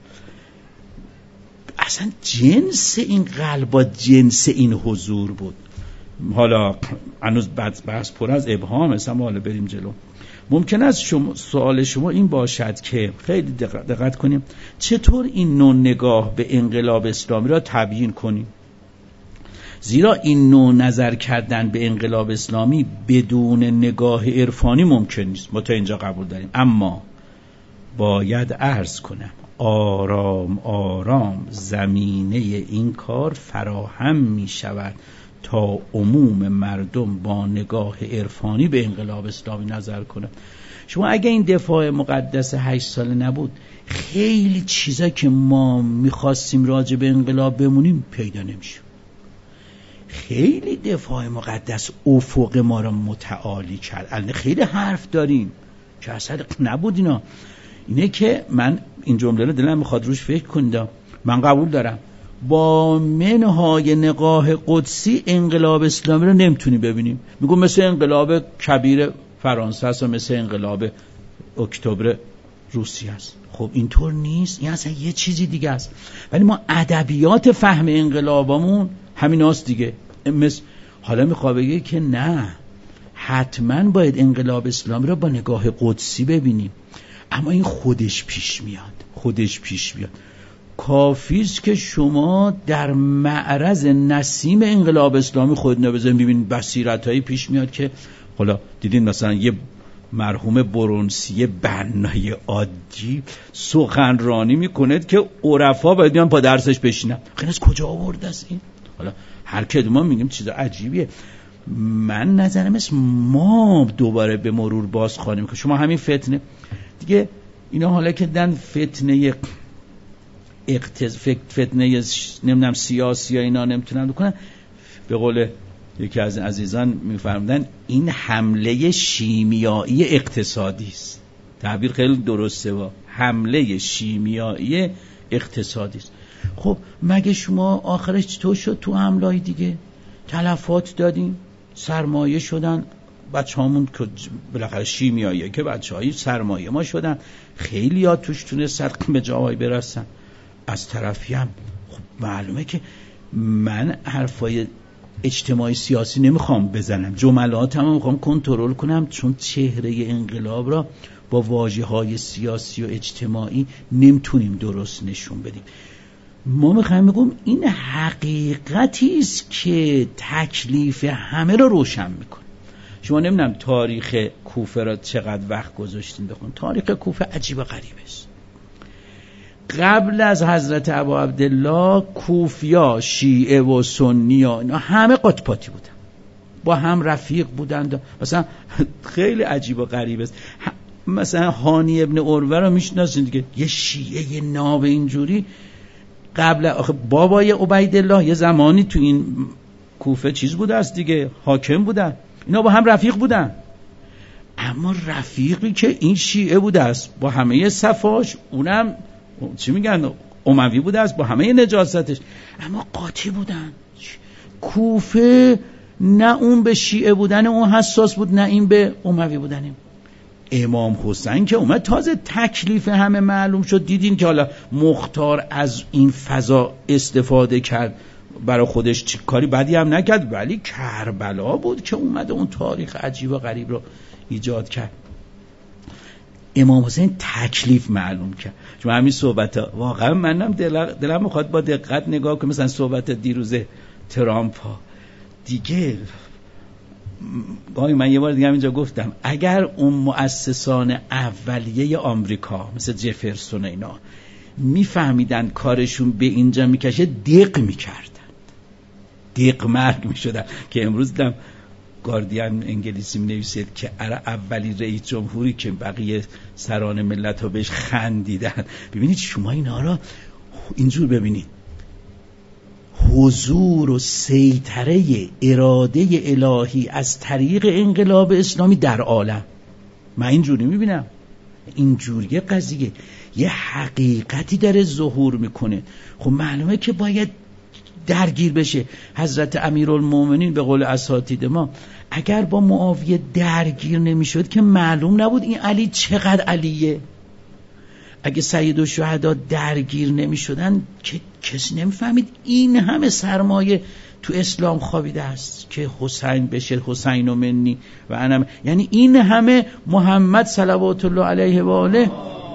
Speaker 1: اصلا جنس این قلب با جنس این حضور بود. حالا هنوز بحث پر از ابهام است، اما حالا بریم جلو. ممکن است سوال شما این باشد که خیلی دقت کنیم چطور این نوع نگاه به انقلاب اسلامی را تبیین کنیم، زیرا این نوع نظر کردن به انقلاب اسلامی بدون نگاه عرفانی ممکن نیست. ما تا اینجا قبول داریم، اما باید عرض کنم آرام آرام زمینه این کار فراهم می شود تا عموم مردم با نگاه عرفانی به انقلاب اسلامی نظر کنند. شما اگه این دفاع مقدس 8 ساله نبود، خیلی چیزا که ما میخواستیم راجع به انقلاب بمونیم پیدا نمیشه. خیلی دفاع مقدس افق ما را متعالی کرد. الان خیلی حرف داریم که اصلا نبود اینا. اینه که من این جمله رو دلم میخواد روش فکر کنید. من قبول دارم با منهای نگاه قدسی انقلاب اسلامی رو نمیتونی ببینیم. میگم مثل انقلاب کبیر فرانسه است و مثل انقلاب اکتبر روسیه است. خب اینطور نیست، این اصلا یه چیزی دیگه است. ولی ما ادبیات فهم انقلابمون همین هاست دیگه. حالا میخواد بگه که نه، حتما باید انقلاب اسلامی رو با نگاه قدسی ببینیم، اما این خودش پیش میاد. کافیست که شما در معرض نسیم انقلاب اسلامی خود نبذارید، ببینید بصیرتایی پیش میاد که حالا دیدین مثلا یه مرحوم برونسی بنای عادی سخنرانی میکنه که عرفا باید بیان پا درسش بشینن. خیلی از کجا آورده است این؟ حالا هر که ما میگیم چیز عجیبیه. من نظرم است ما دوباره به مرور باز خوانیم که شما همین فتنه دیگه اینا حالا که دن فتنه نمیدونم سیاسی یا اینا نمیتونن بکنن، به قول یکی از عزیزان میفرمودن این حمله شیمیایی اقتصادی است. تعبیر خیلی درسته، حمله شیمیایی اقتصادی است. خب مگه شما آخرش چطور شد؟ تو حمله‌ای دیگه تلفات دادیم، سرمایه شدن بچه‌هامون که بالاخره شیمیاییه که بچه‌های سرمایه ما شدن، خیلی ها توش تونستن به جاهای برسن. از طرفی هم خب معلومه که من حرفای اجتماعی سیاسی نمیخوام بزنم، جملات هم میخوام کنترل کنم، چون چهره انقلاب را با واژه‌های سیاسی و اجتماعی نمیتونیم درست نشون بدیم. ما میخوایم بگم این حقیقتی است که تکلیف همه را روشن میکنه. شما نمیدونم تاریخ کوفه را چقدر وقت گذاشتین بخون. تاریخ کوفه عجیب و غریب است. قبل از حضرت ابا عبدالله کوفیا شیعه و سنی اینا همه قطباتی بودن، با هم رفیق بودند. مثلا خیلی عجیب و غریب است. مثلا هانی ابن عروه رو میشناسید دیگه، یه شیعه ناب اینجوری قبل بابای عبیدالله یه زمانی تو این کوفه چیز بوده است دیگه، حاکم بودن، اینا با هم رفیق بودن. اما رفیقی که این شیعه بوده است با همه صفاش، اونم چی میگن اموی بوده است با همه نجاستش، اما قاطی بودن. کوفه نه اون به شیعه بودن اون حساس بود، نه این به اموی بودن. امام حسین که اومد تازه تکلیف همه معلوم شد، دیدین که حالا مختار از این فضا استفاده کرد، برای خودش چی کاری بدی هم نکرد، ولی کربلا بود که اومد اون تاریخ عجیب و غریب رو ایجاد کرد. امام حسین تکلیف معلوم کرد. چون همین صحبت ها واقعا منم دلم میخواد با دقت نگاه کنم. مثلا صحبت دیروز ترامپ ها دیگه، من یه بار دیگه اینجا گفتم اگر اون مؤسسان اولیه آمریکا مثل جفرسون اینا میفهمیدن کارشون به اینجا میکشه، دق میکردن، دق مرگ میشدن. که امروز دیدم گاردین انگلیسی می نویسید که اولی رئیس جمهوری که بقیه سران ملت ها بهش خندیدن. ببینید شما اینا را اینجور ببینید، حضور و سیطره اراده الهی از طریق انقلاب اسلامی در عالم. من اینجوری میبینم، اینجوری قضیه یه حقیقتی داره ظهور میکنه. خب معلومه که باید درگیر بشه. حضرت امیرالمومنین به قول اساتید ما اگر با معاویه درگیر نمیشد که معلوم نبود این علی چقدر علیه. اگه سیدالشهدا درگیر نمیشدن که کسی نمیفهمید این همه سرمایه تو اسلام خوابیده است که حسین بشه حسین و منی و انا، یعنی این همه محمد صلوات الله علیه و آله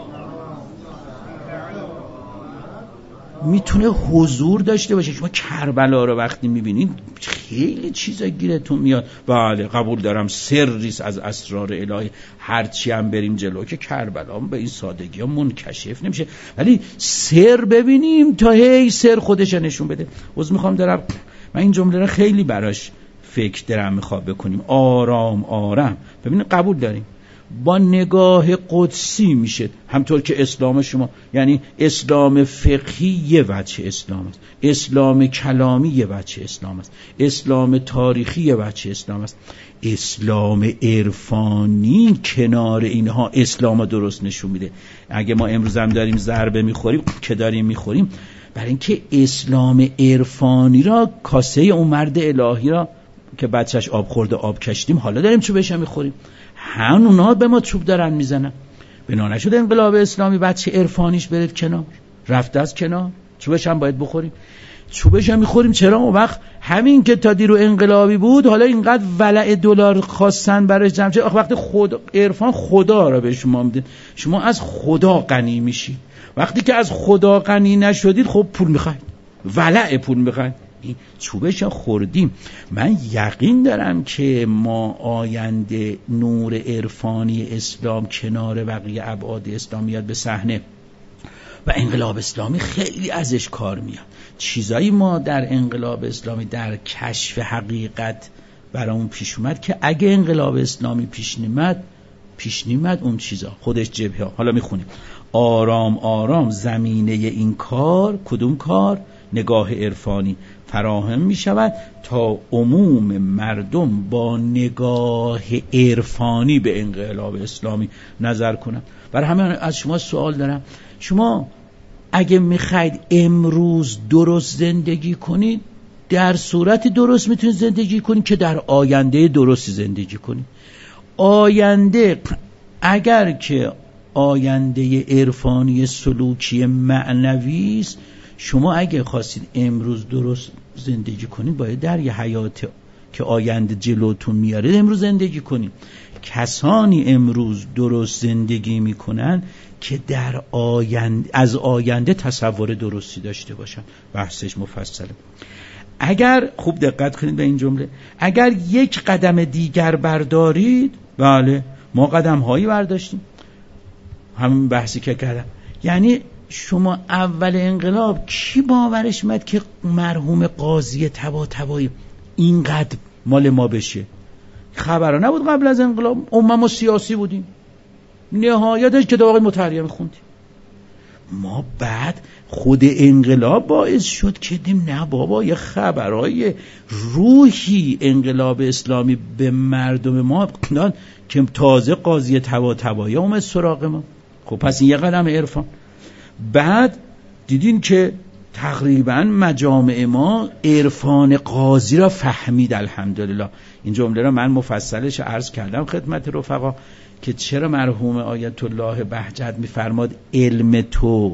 Speaker 1: میتونه حضور داشته باشه. شما کربلا رو وقتی میبینید خیلی چیزا گیرتون میاد. بله قبول دارم سریست از اسرار الهی، هرچی هم بریم جلو که کربلا به این سادگی ها منکشف نمیشه، ولی سر ببینیم تا هی سر خودش نشون بده. میخوام دارم من این جمله رو خیلی براش فکر دارم میخوام بکنیم. آرام آرام ببینید قبول داریم با نگاه قدسی میشه. همطور که اسلام شما، یعنی اسلام فقهی یه وجه اسلام است، اسلام کلامی یه وجه اسلام است، اسلام تاریخی یه وجه اسلام است، اسلام عرفانی کنار اینها اسلام درست نشون میده. اگه ما امروز هم داریم ضربه میخوریم که داریم میخوریم برای اینکه اسلام عرفانی را، کاسه اون مرد الهی را که بچهش آب خورده آب کشیدیم حالا داریم چوبش هم میخوریم، همونا به ما چوب دارن میزنن. بنا نشد انقلاب اسلامی بچه عرفانیش برید کنار، رفته از کنار، چوبش هم باید بخوریم، چوبش هم میخوریم. چرا؟ اون وقت همین که تا دیرو انقلابی بود حالا اینقدر ولع دلار خواستن برای جمع شد. وقتی خود عرفان خدا را به شما میده، شما از خدا غنی میشی. وقتی که از خدا غنی نشدید خب پول میخواید، ولع پول میخواید. این چوبش خوردیم. من یقین دارم که ما آینده نور عرفانی اسلام کنار بقیه ابعاد اسلام میاد به صحنه و انقلاب اسلامی خیلی ازش کار میاد. چیزایی ما در انقلاب اسلامی در کشف حقیقت برامون پیش اومد که اگه انقلاب اسلامی پیش نیمد اون چیزا خودش جبهه. حالا میخونیم آرام آرام زمینه این کار، کدوم کار؟ نگاه عرفانی فراهم می شود تا عموم مردم با نگاه عرفانی به انقلاب اسلامی نظر کنند. برای همین از شما سوال دارم، شما اگه میخواید امروز درست زندگی کنید در صورتی درست میتونید زندگی کنید که در آینده درستی زندگی کنید. آینده اگر که آینده عرفانی سلوکی معنوی است، شما اگه خواستید امروز درست زندگی کنید باید در یه حیات که آینده جلوتون میاره امروز زندگی کنید. کسانی امروز درست زندگی میکنن که در آینده از آینده تصور درستی داشته باشن. بحثش مفصله. اگر خوب دقت کنید به این جمله، اگر یک قدم دیگر بردارید، بله ما قدم هایی برداشتیم، همین بحثی که کردم. یعنی شما اول انقلاب کی باورش اومد که مرحوم قاضی طباطبایی اینقدر مال ما بشه؟ خبرها نبود قبل از انقلاب، ما سیاسی بودیم، نهایتش که آقای مطهری میخوندیم. ما بعد خود انقلاب باعث شد که دیم نه بابا یه خبرهای روحی انقلاب اسلامی به مردم ما داد که تازه قاضی طباطبایی اومد سراغ ما. خب پس این یه قدم عرفان. بعد دیدین که تقریبا مجامع ما عرفان قاضی را فهمید. الحمدلله. این جمله را من مفصلش عرض کردم خدمت رفقا که چرا مرحوم آیت الله بهجت میفرماد علم تو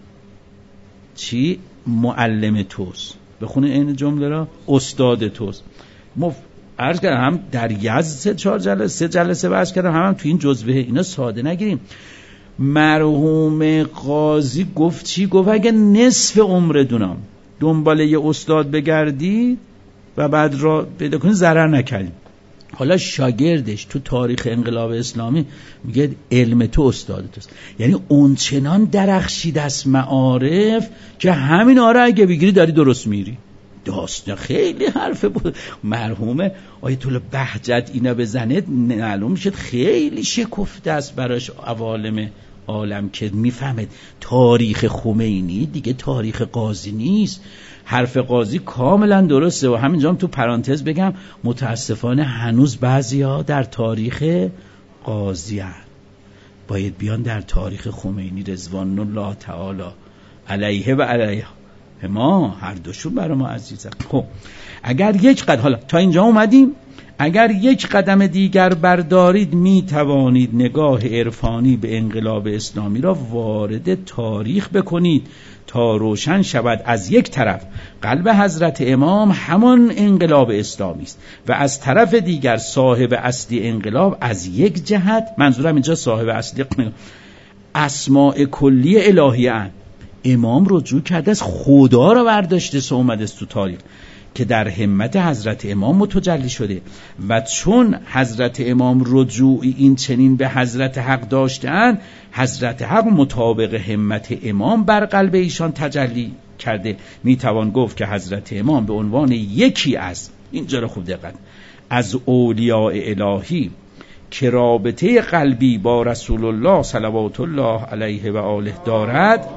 Speaker 1: چی؟ معلم توست. بخونه این جمله را، استاد توست. عرض کردم هم در یزد 3 جلسه بحث کردم، هم تو این جزوه اینا ساده نگیریم. مرحوم قاضی گفت چی؟ گفت اگه نصف عمرتونم دنبال یه استاد بگردید و بعد را پیدا کنید ضرر نکردید. حالا شاگردش تو تاریخ انقلاب اسلامی میگه علم تو استاد توست. یعنی اون چنان درخشید از معارف که همین آره اگه بگیری داری درست میری. داستان خیلی حرفه بود. مرحوم آیت الله بهجت اینا بزنه معلوم میشه خیلی شکفته است براش عوالم عالم که میفهمید تاریخ خمینی دیگه تاریخ قاضی نیست. حرف قاضی کاملا درسته و همینجا تو پرانتز بگم متاسفانه هنوز بعضیا در تاریخ قاضی هست. باید بیان در تاریخ خمینی رضوان الله تعالی علیه و علیه ما هر دوشون برای ما عزیزن. خب اگر یک قدم حالا تا اینجا اومدیم، اگر یک قدم دیگر بردارید می توانید نگاه عرفانی به انقلاب اسلامی را وارد تاریخ بکنید تا روشن شود از یک طرف قلب حضرت امام همان انقلاب اسلامی است و از طرف دیگر صاحب اصلی انقلاب از یک جهت، منظورم اینجا صاحب اصلی اسماء کلی الهیه اند. امام رجوع کرده از خدا را برداشته اومده است تو تاریخ که در همت حضرت امام متجلی شده و چون حضرت امام رجوعی این چنین به حضرت حق داشتند، حضرت حق مطابق همت امام بر قلب ایشان تجلی کرده. میتوان گفت که حضرت امام به عنوان یکی از، اینجا رو خوب دقت، از اولیاء الهی که رابطه قلبی با رسول الله صلوات الله علیه و آله دارد،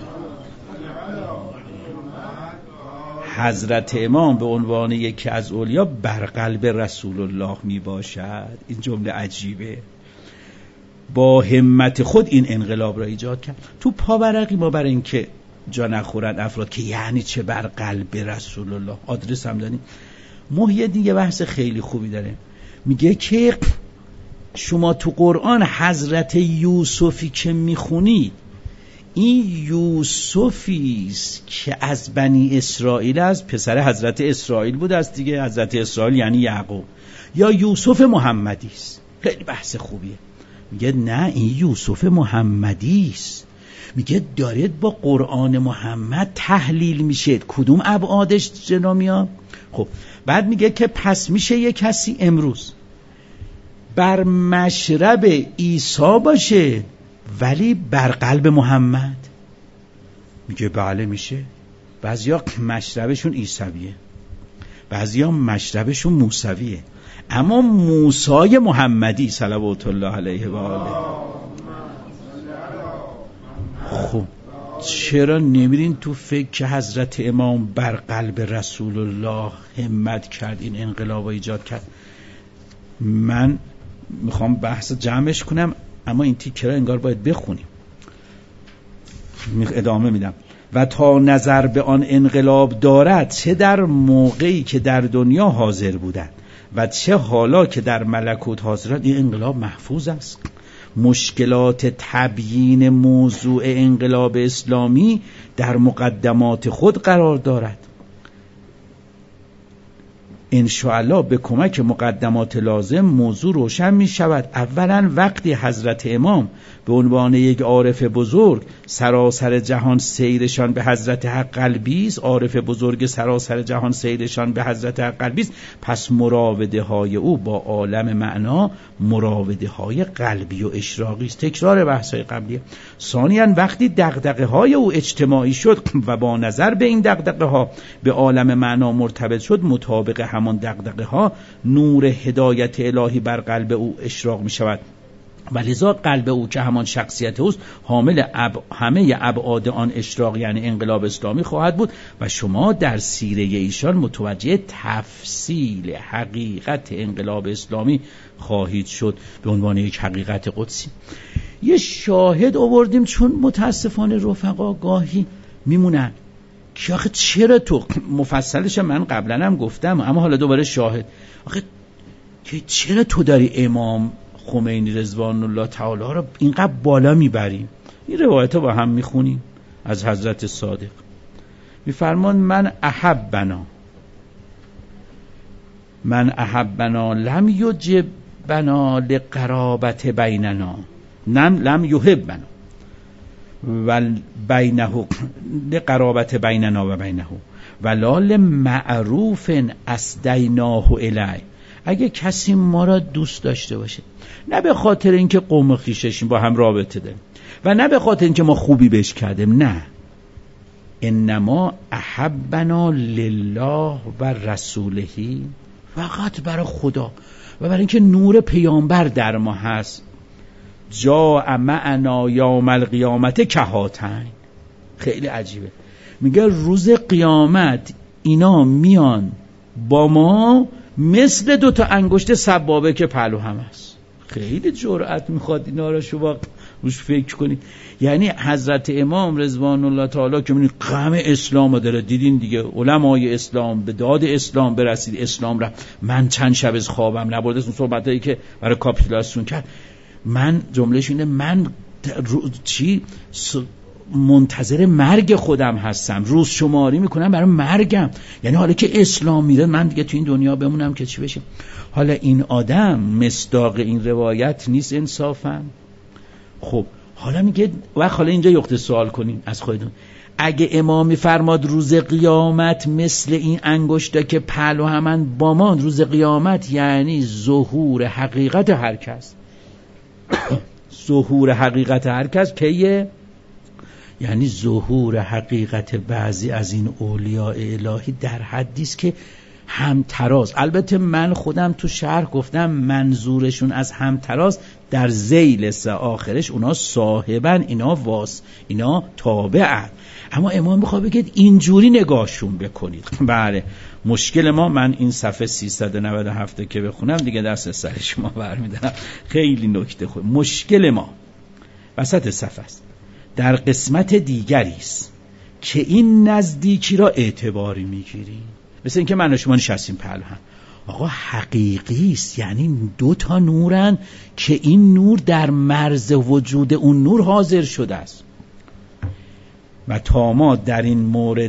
Speaker 1: حضرت امام به عنوان یکی از اولیا بر قلب رسول الله می باشد. این جمله عجیبه. با همت خود این انقلاب را ایجاد کرد. تو پاورقی ما برای اینکه جا نخورن افراد که یعنی چه بر قلب رسول الله، آدرس هم داریم. محی دیگه بحث خیلی خوبی داره، میگه که شما تو قرآن حضرت یوسفی که میخونید، این یوسفی است که از بنی اسرائیل است، پسر حضرت اسرائیل بود است دیگه. حضرت اسرائیل یعنی یعقوب، یا یوسف محمدی است. خیلی بحث خوبیه. میگه نه این یوسف محمدی است. میگه دارید با قرآن محمد تحلیل میشه کدوم ابعادش جلو میاد. خب بعد میگه که پس میشه یک کسی امروز بر مشرب عیسی باشه ولی بر قلب محمد. میگه بله میشه. بعضیا مشربشون عیسویه، بعضیا مشربشون موسویه، اما موسی محمدی صلوات الله علیه و آله. خب چرا نمیرین تو فکر که حضرت امام بر قلب رسول الله همت کرد، این انقلاب ایجاد کرد؟ من میخوام بحث جمعش کنم اما این تیکه را انگار باید بخونیم. ادامه میدم. و تا نظر به آن انقلاب دارد، چه در موقعی که در دنیا حاضر بودند و چه حالا که در ملکوت حاضرند، این انقلاب محفوظ است. مشکلات تبیین موضوع انقلاب اسلامی در مقدمات خود قرار دارد. انشاءالله به کمک مقدمات لازم موضوع روشن می شود. اولا وقتی حضرت امام به عنوان یک عارف بزرگ سراسر جهان سیرشان به حضرت حق قلبی است، عارف بزرگ سراسر جهان سیرشان به حضرت حق قلبی است، پس مراوده های او با عالم معنا مراوده های قلبی و اشراقی است. تکرار بحث های قبلیه. ثانیاً وقتی دغدغه های او اجتماعی شد و با نظر به این دغدغه ها به عالم معنا مرتبط شد، مطابق همان دغدغه ها نور هدایت الهی بر قلب او اشراق می شود و لذا قلب او که همان شخصیت اوست حامل همه ابعاد آن اشراق یعنی انقلاب اسلامی خواهد بود و شما در سیره ایشان متوجه تفصیل حقیقت انقلاب اسلامی خواهید شد به عنوان یک حقیقت قدسی. یه شاهد آوردیم چون متاسفانه رفقا گاهی میمونن که آخه چرا تو مفصلش من قبلا هم گفتم اما حالا دوباره شاهد، آخه که چرا تو داری امام خمینی رضوان الله تعالی رو اینقدر بالا میبریم؟ این روایت ها با هم میخونیم از حضرت صادق. میفرمان من احبنا لم یجبنا لقرابت بیننا، لم یحبنا و بینه لقرابت بیننا و بینه ولا لمعروف اسدیناه الی. اگه کسی ما را دوست داشته باشه نه به خاطر اینکه قوم خویششیم با هم رابطه داریم و نه به خاطر اینکه ما خوبی بهش کردیم، نه، انما احبنا لله و رسوله، فقط برای خدا و برای اینکه نور پیامبر در ما هست. جاء معنا یوم القیامت کهاتین. خیلی عجیبه، میگه روز قیامت اینا میان با ما مثل 2 انگشت سبابه که پهلو هم هست. خیلی جرأت میخواد اینا رو شما روش فکر کنید. یعنی حضرت امام رضوان الله تعالی که میبینید غم اسلام داره، دیدین دیگه علمای اسلام به داد اسلام برسید، اسلام را من چند شب از خوابم نبرده، اون صحبتایی که برای کاپیتولاسیون کرد، من جملهش اینه من منتظر مرگ خودم هستم، روز شماری میکنم برای مرگم. یعنی حالا که اسلام میره من دیگه تو این دنیا بمونم که چی بشه. حالا این آدم مصداق این روایت نیست انصافا. خب حالا میگه حالا اینجا یخت سوال کنین از خودتون، اگه امام میفرماد روز قیامت مثل این انگشتا که پهلو همن با ما، روز قیامت یعنی ظهور حقیقت هر کس. ظهور حقیقت هر کس کیه؟ یعنی ظهور حقیقت بعضی از این اولیاء الهی در حدی است که همتراز. البته من خودم تو شرح گفتم منظورشون از همتراز در ذیل آخرش اونا صاحبن، اینا تابعن، اما امام میخواد بگید اینجوری نگاهشون بکنید. بله مشکل ما، من این صفحه 397 که بخونم دیگه دست سر شما برمیدارم، خیلی نکته خوب. مشکل ما وسط صفحه است، در قسمت دیگری است که این نزدیکی را اعتباری میگیریم. مثل اینکه من و شما نشستیم پهلو هم، آقا حقیقی است، یعنی 2 نورن که این نور در مرز وجود اون نور حاضر شده است و تا ما در این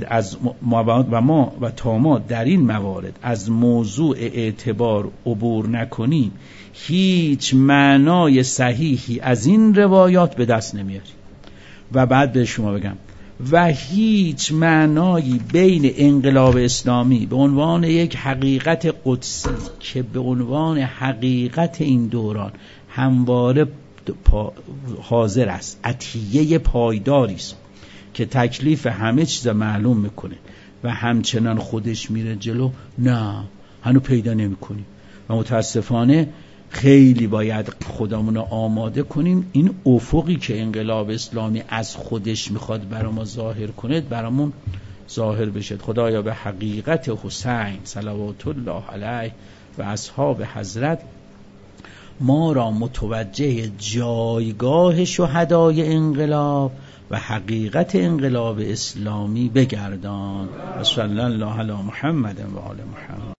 Speaker 1: موارد از موضوع اعتبار عبور نکنیم هیچ معنای صحیحی از این روایات به دست نمیاریم. و بعد به شما بگم و هیچ معنایی بین انقلاب اسلامی به عنوان یک حقیقت قدسی که به عنوان حقیقت این دوران همواره حاضر است، عطیه پایداری است که تکلیف همه چیز معلوم میکنه و همچنان خودش میره جلو، نه هنوز پیدا نمیکنیم و متاسفانه خیلی باید خودمون رو آماده کنیم این افقی که انقلاب اسلامی از خودش میخواد برامون ظاهر کنه برامون ظاهر بشه. خدایا به حقیقت حسین صلوات الله علیه و اصحاب حضرت ما را متوجه جایگاه شهدای انقلاب و حقیقت انقلاب اسلامی بگردان. صلی الله علی محمد و آل محمد.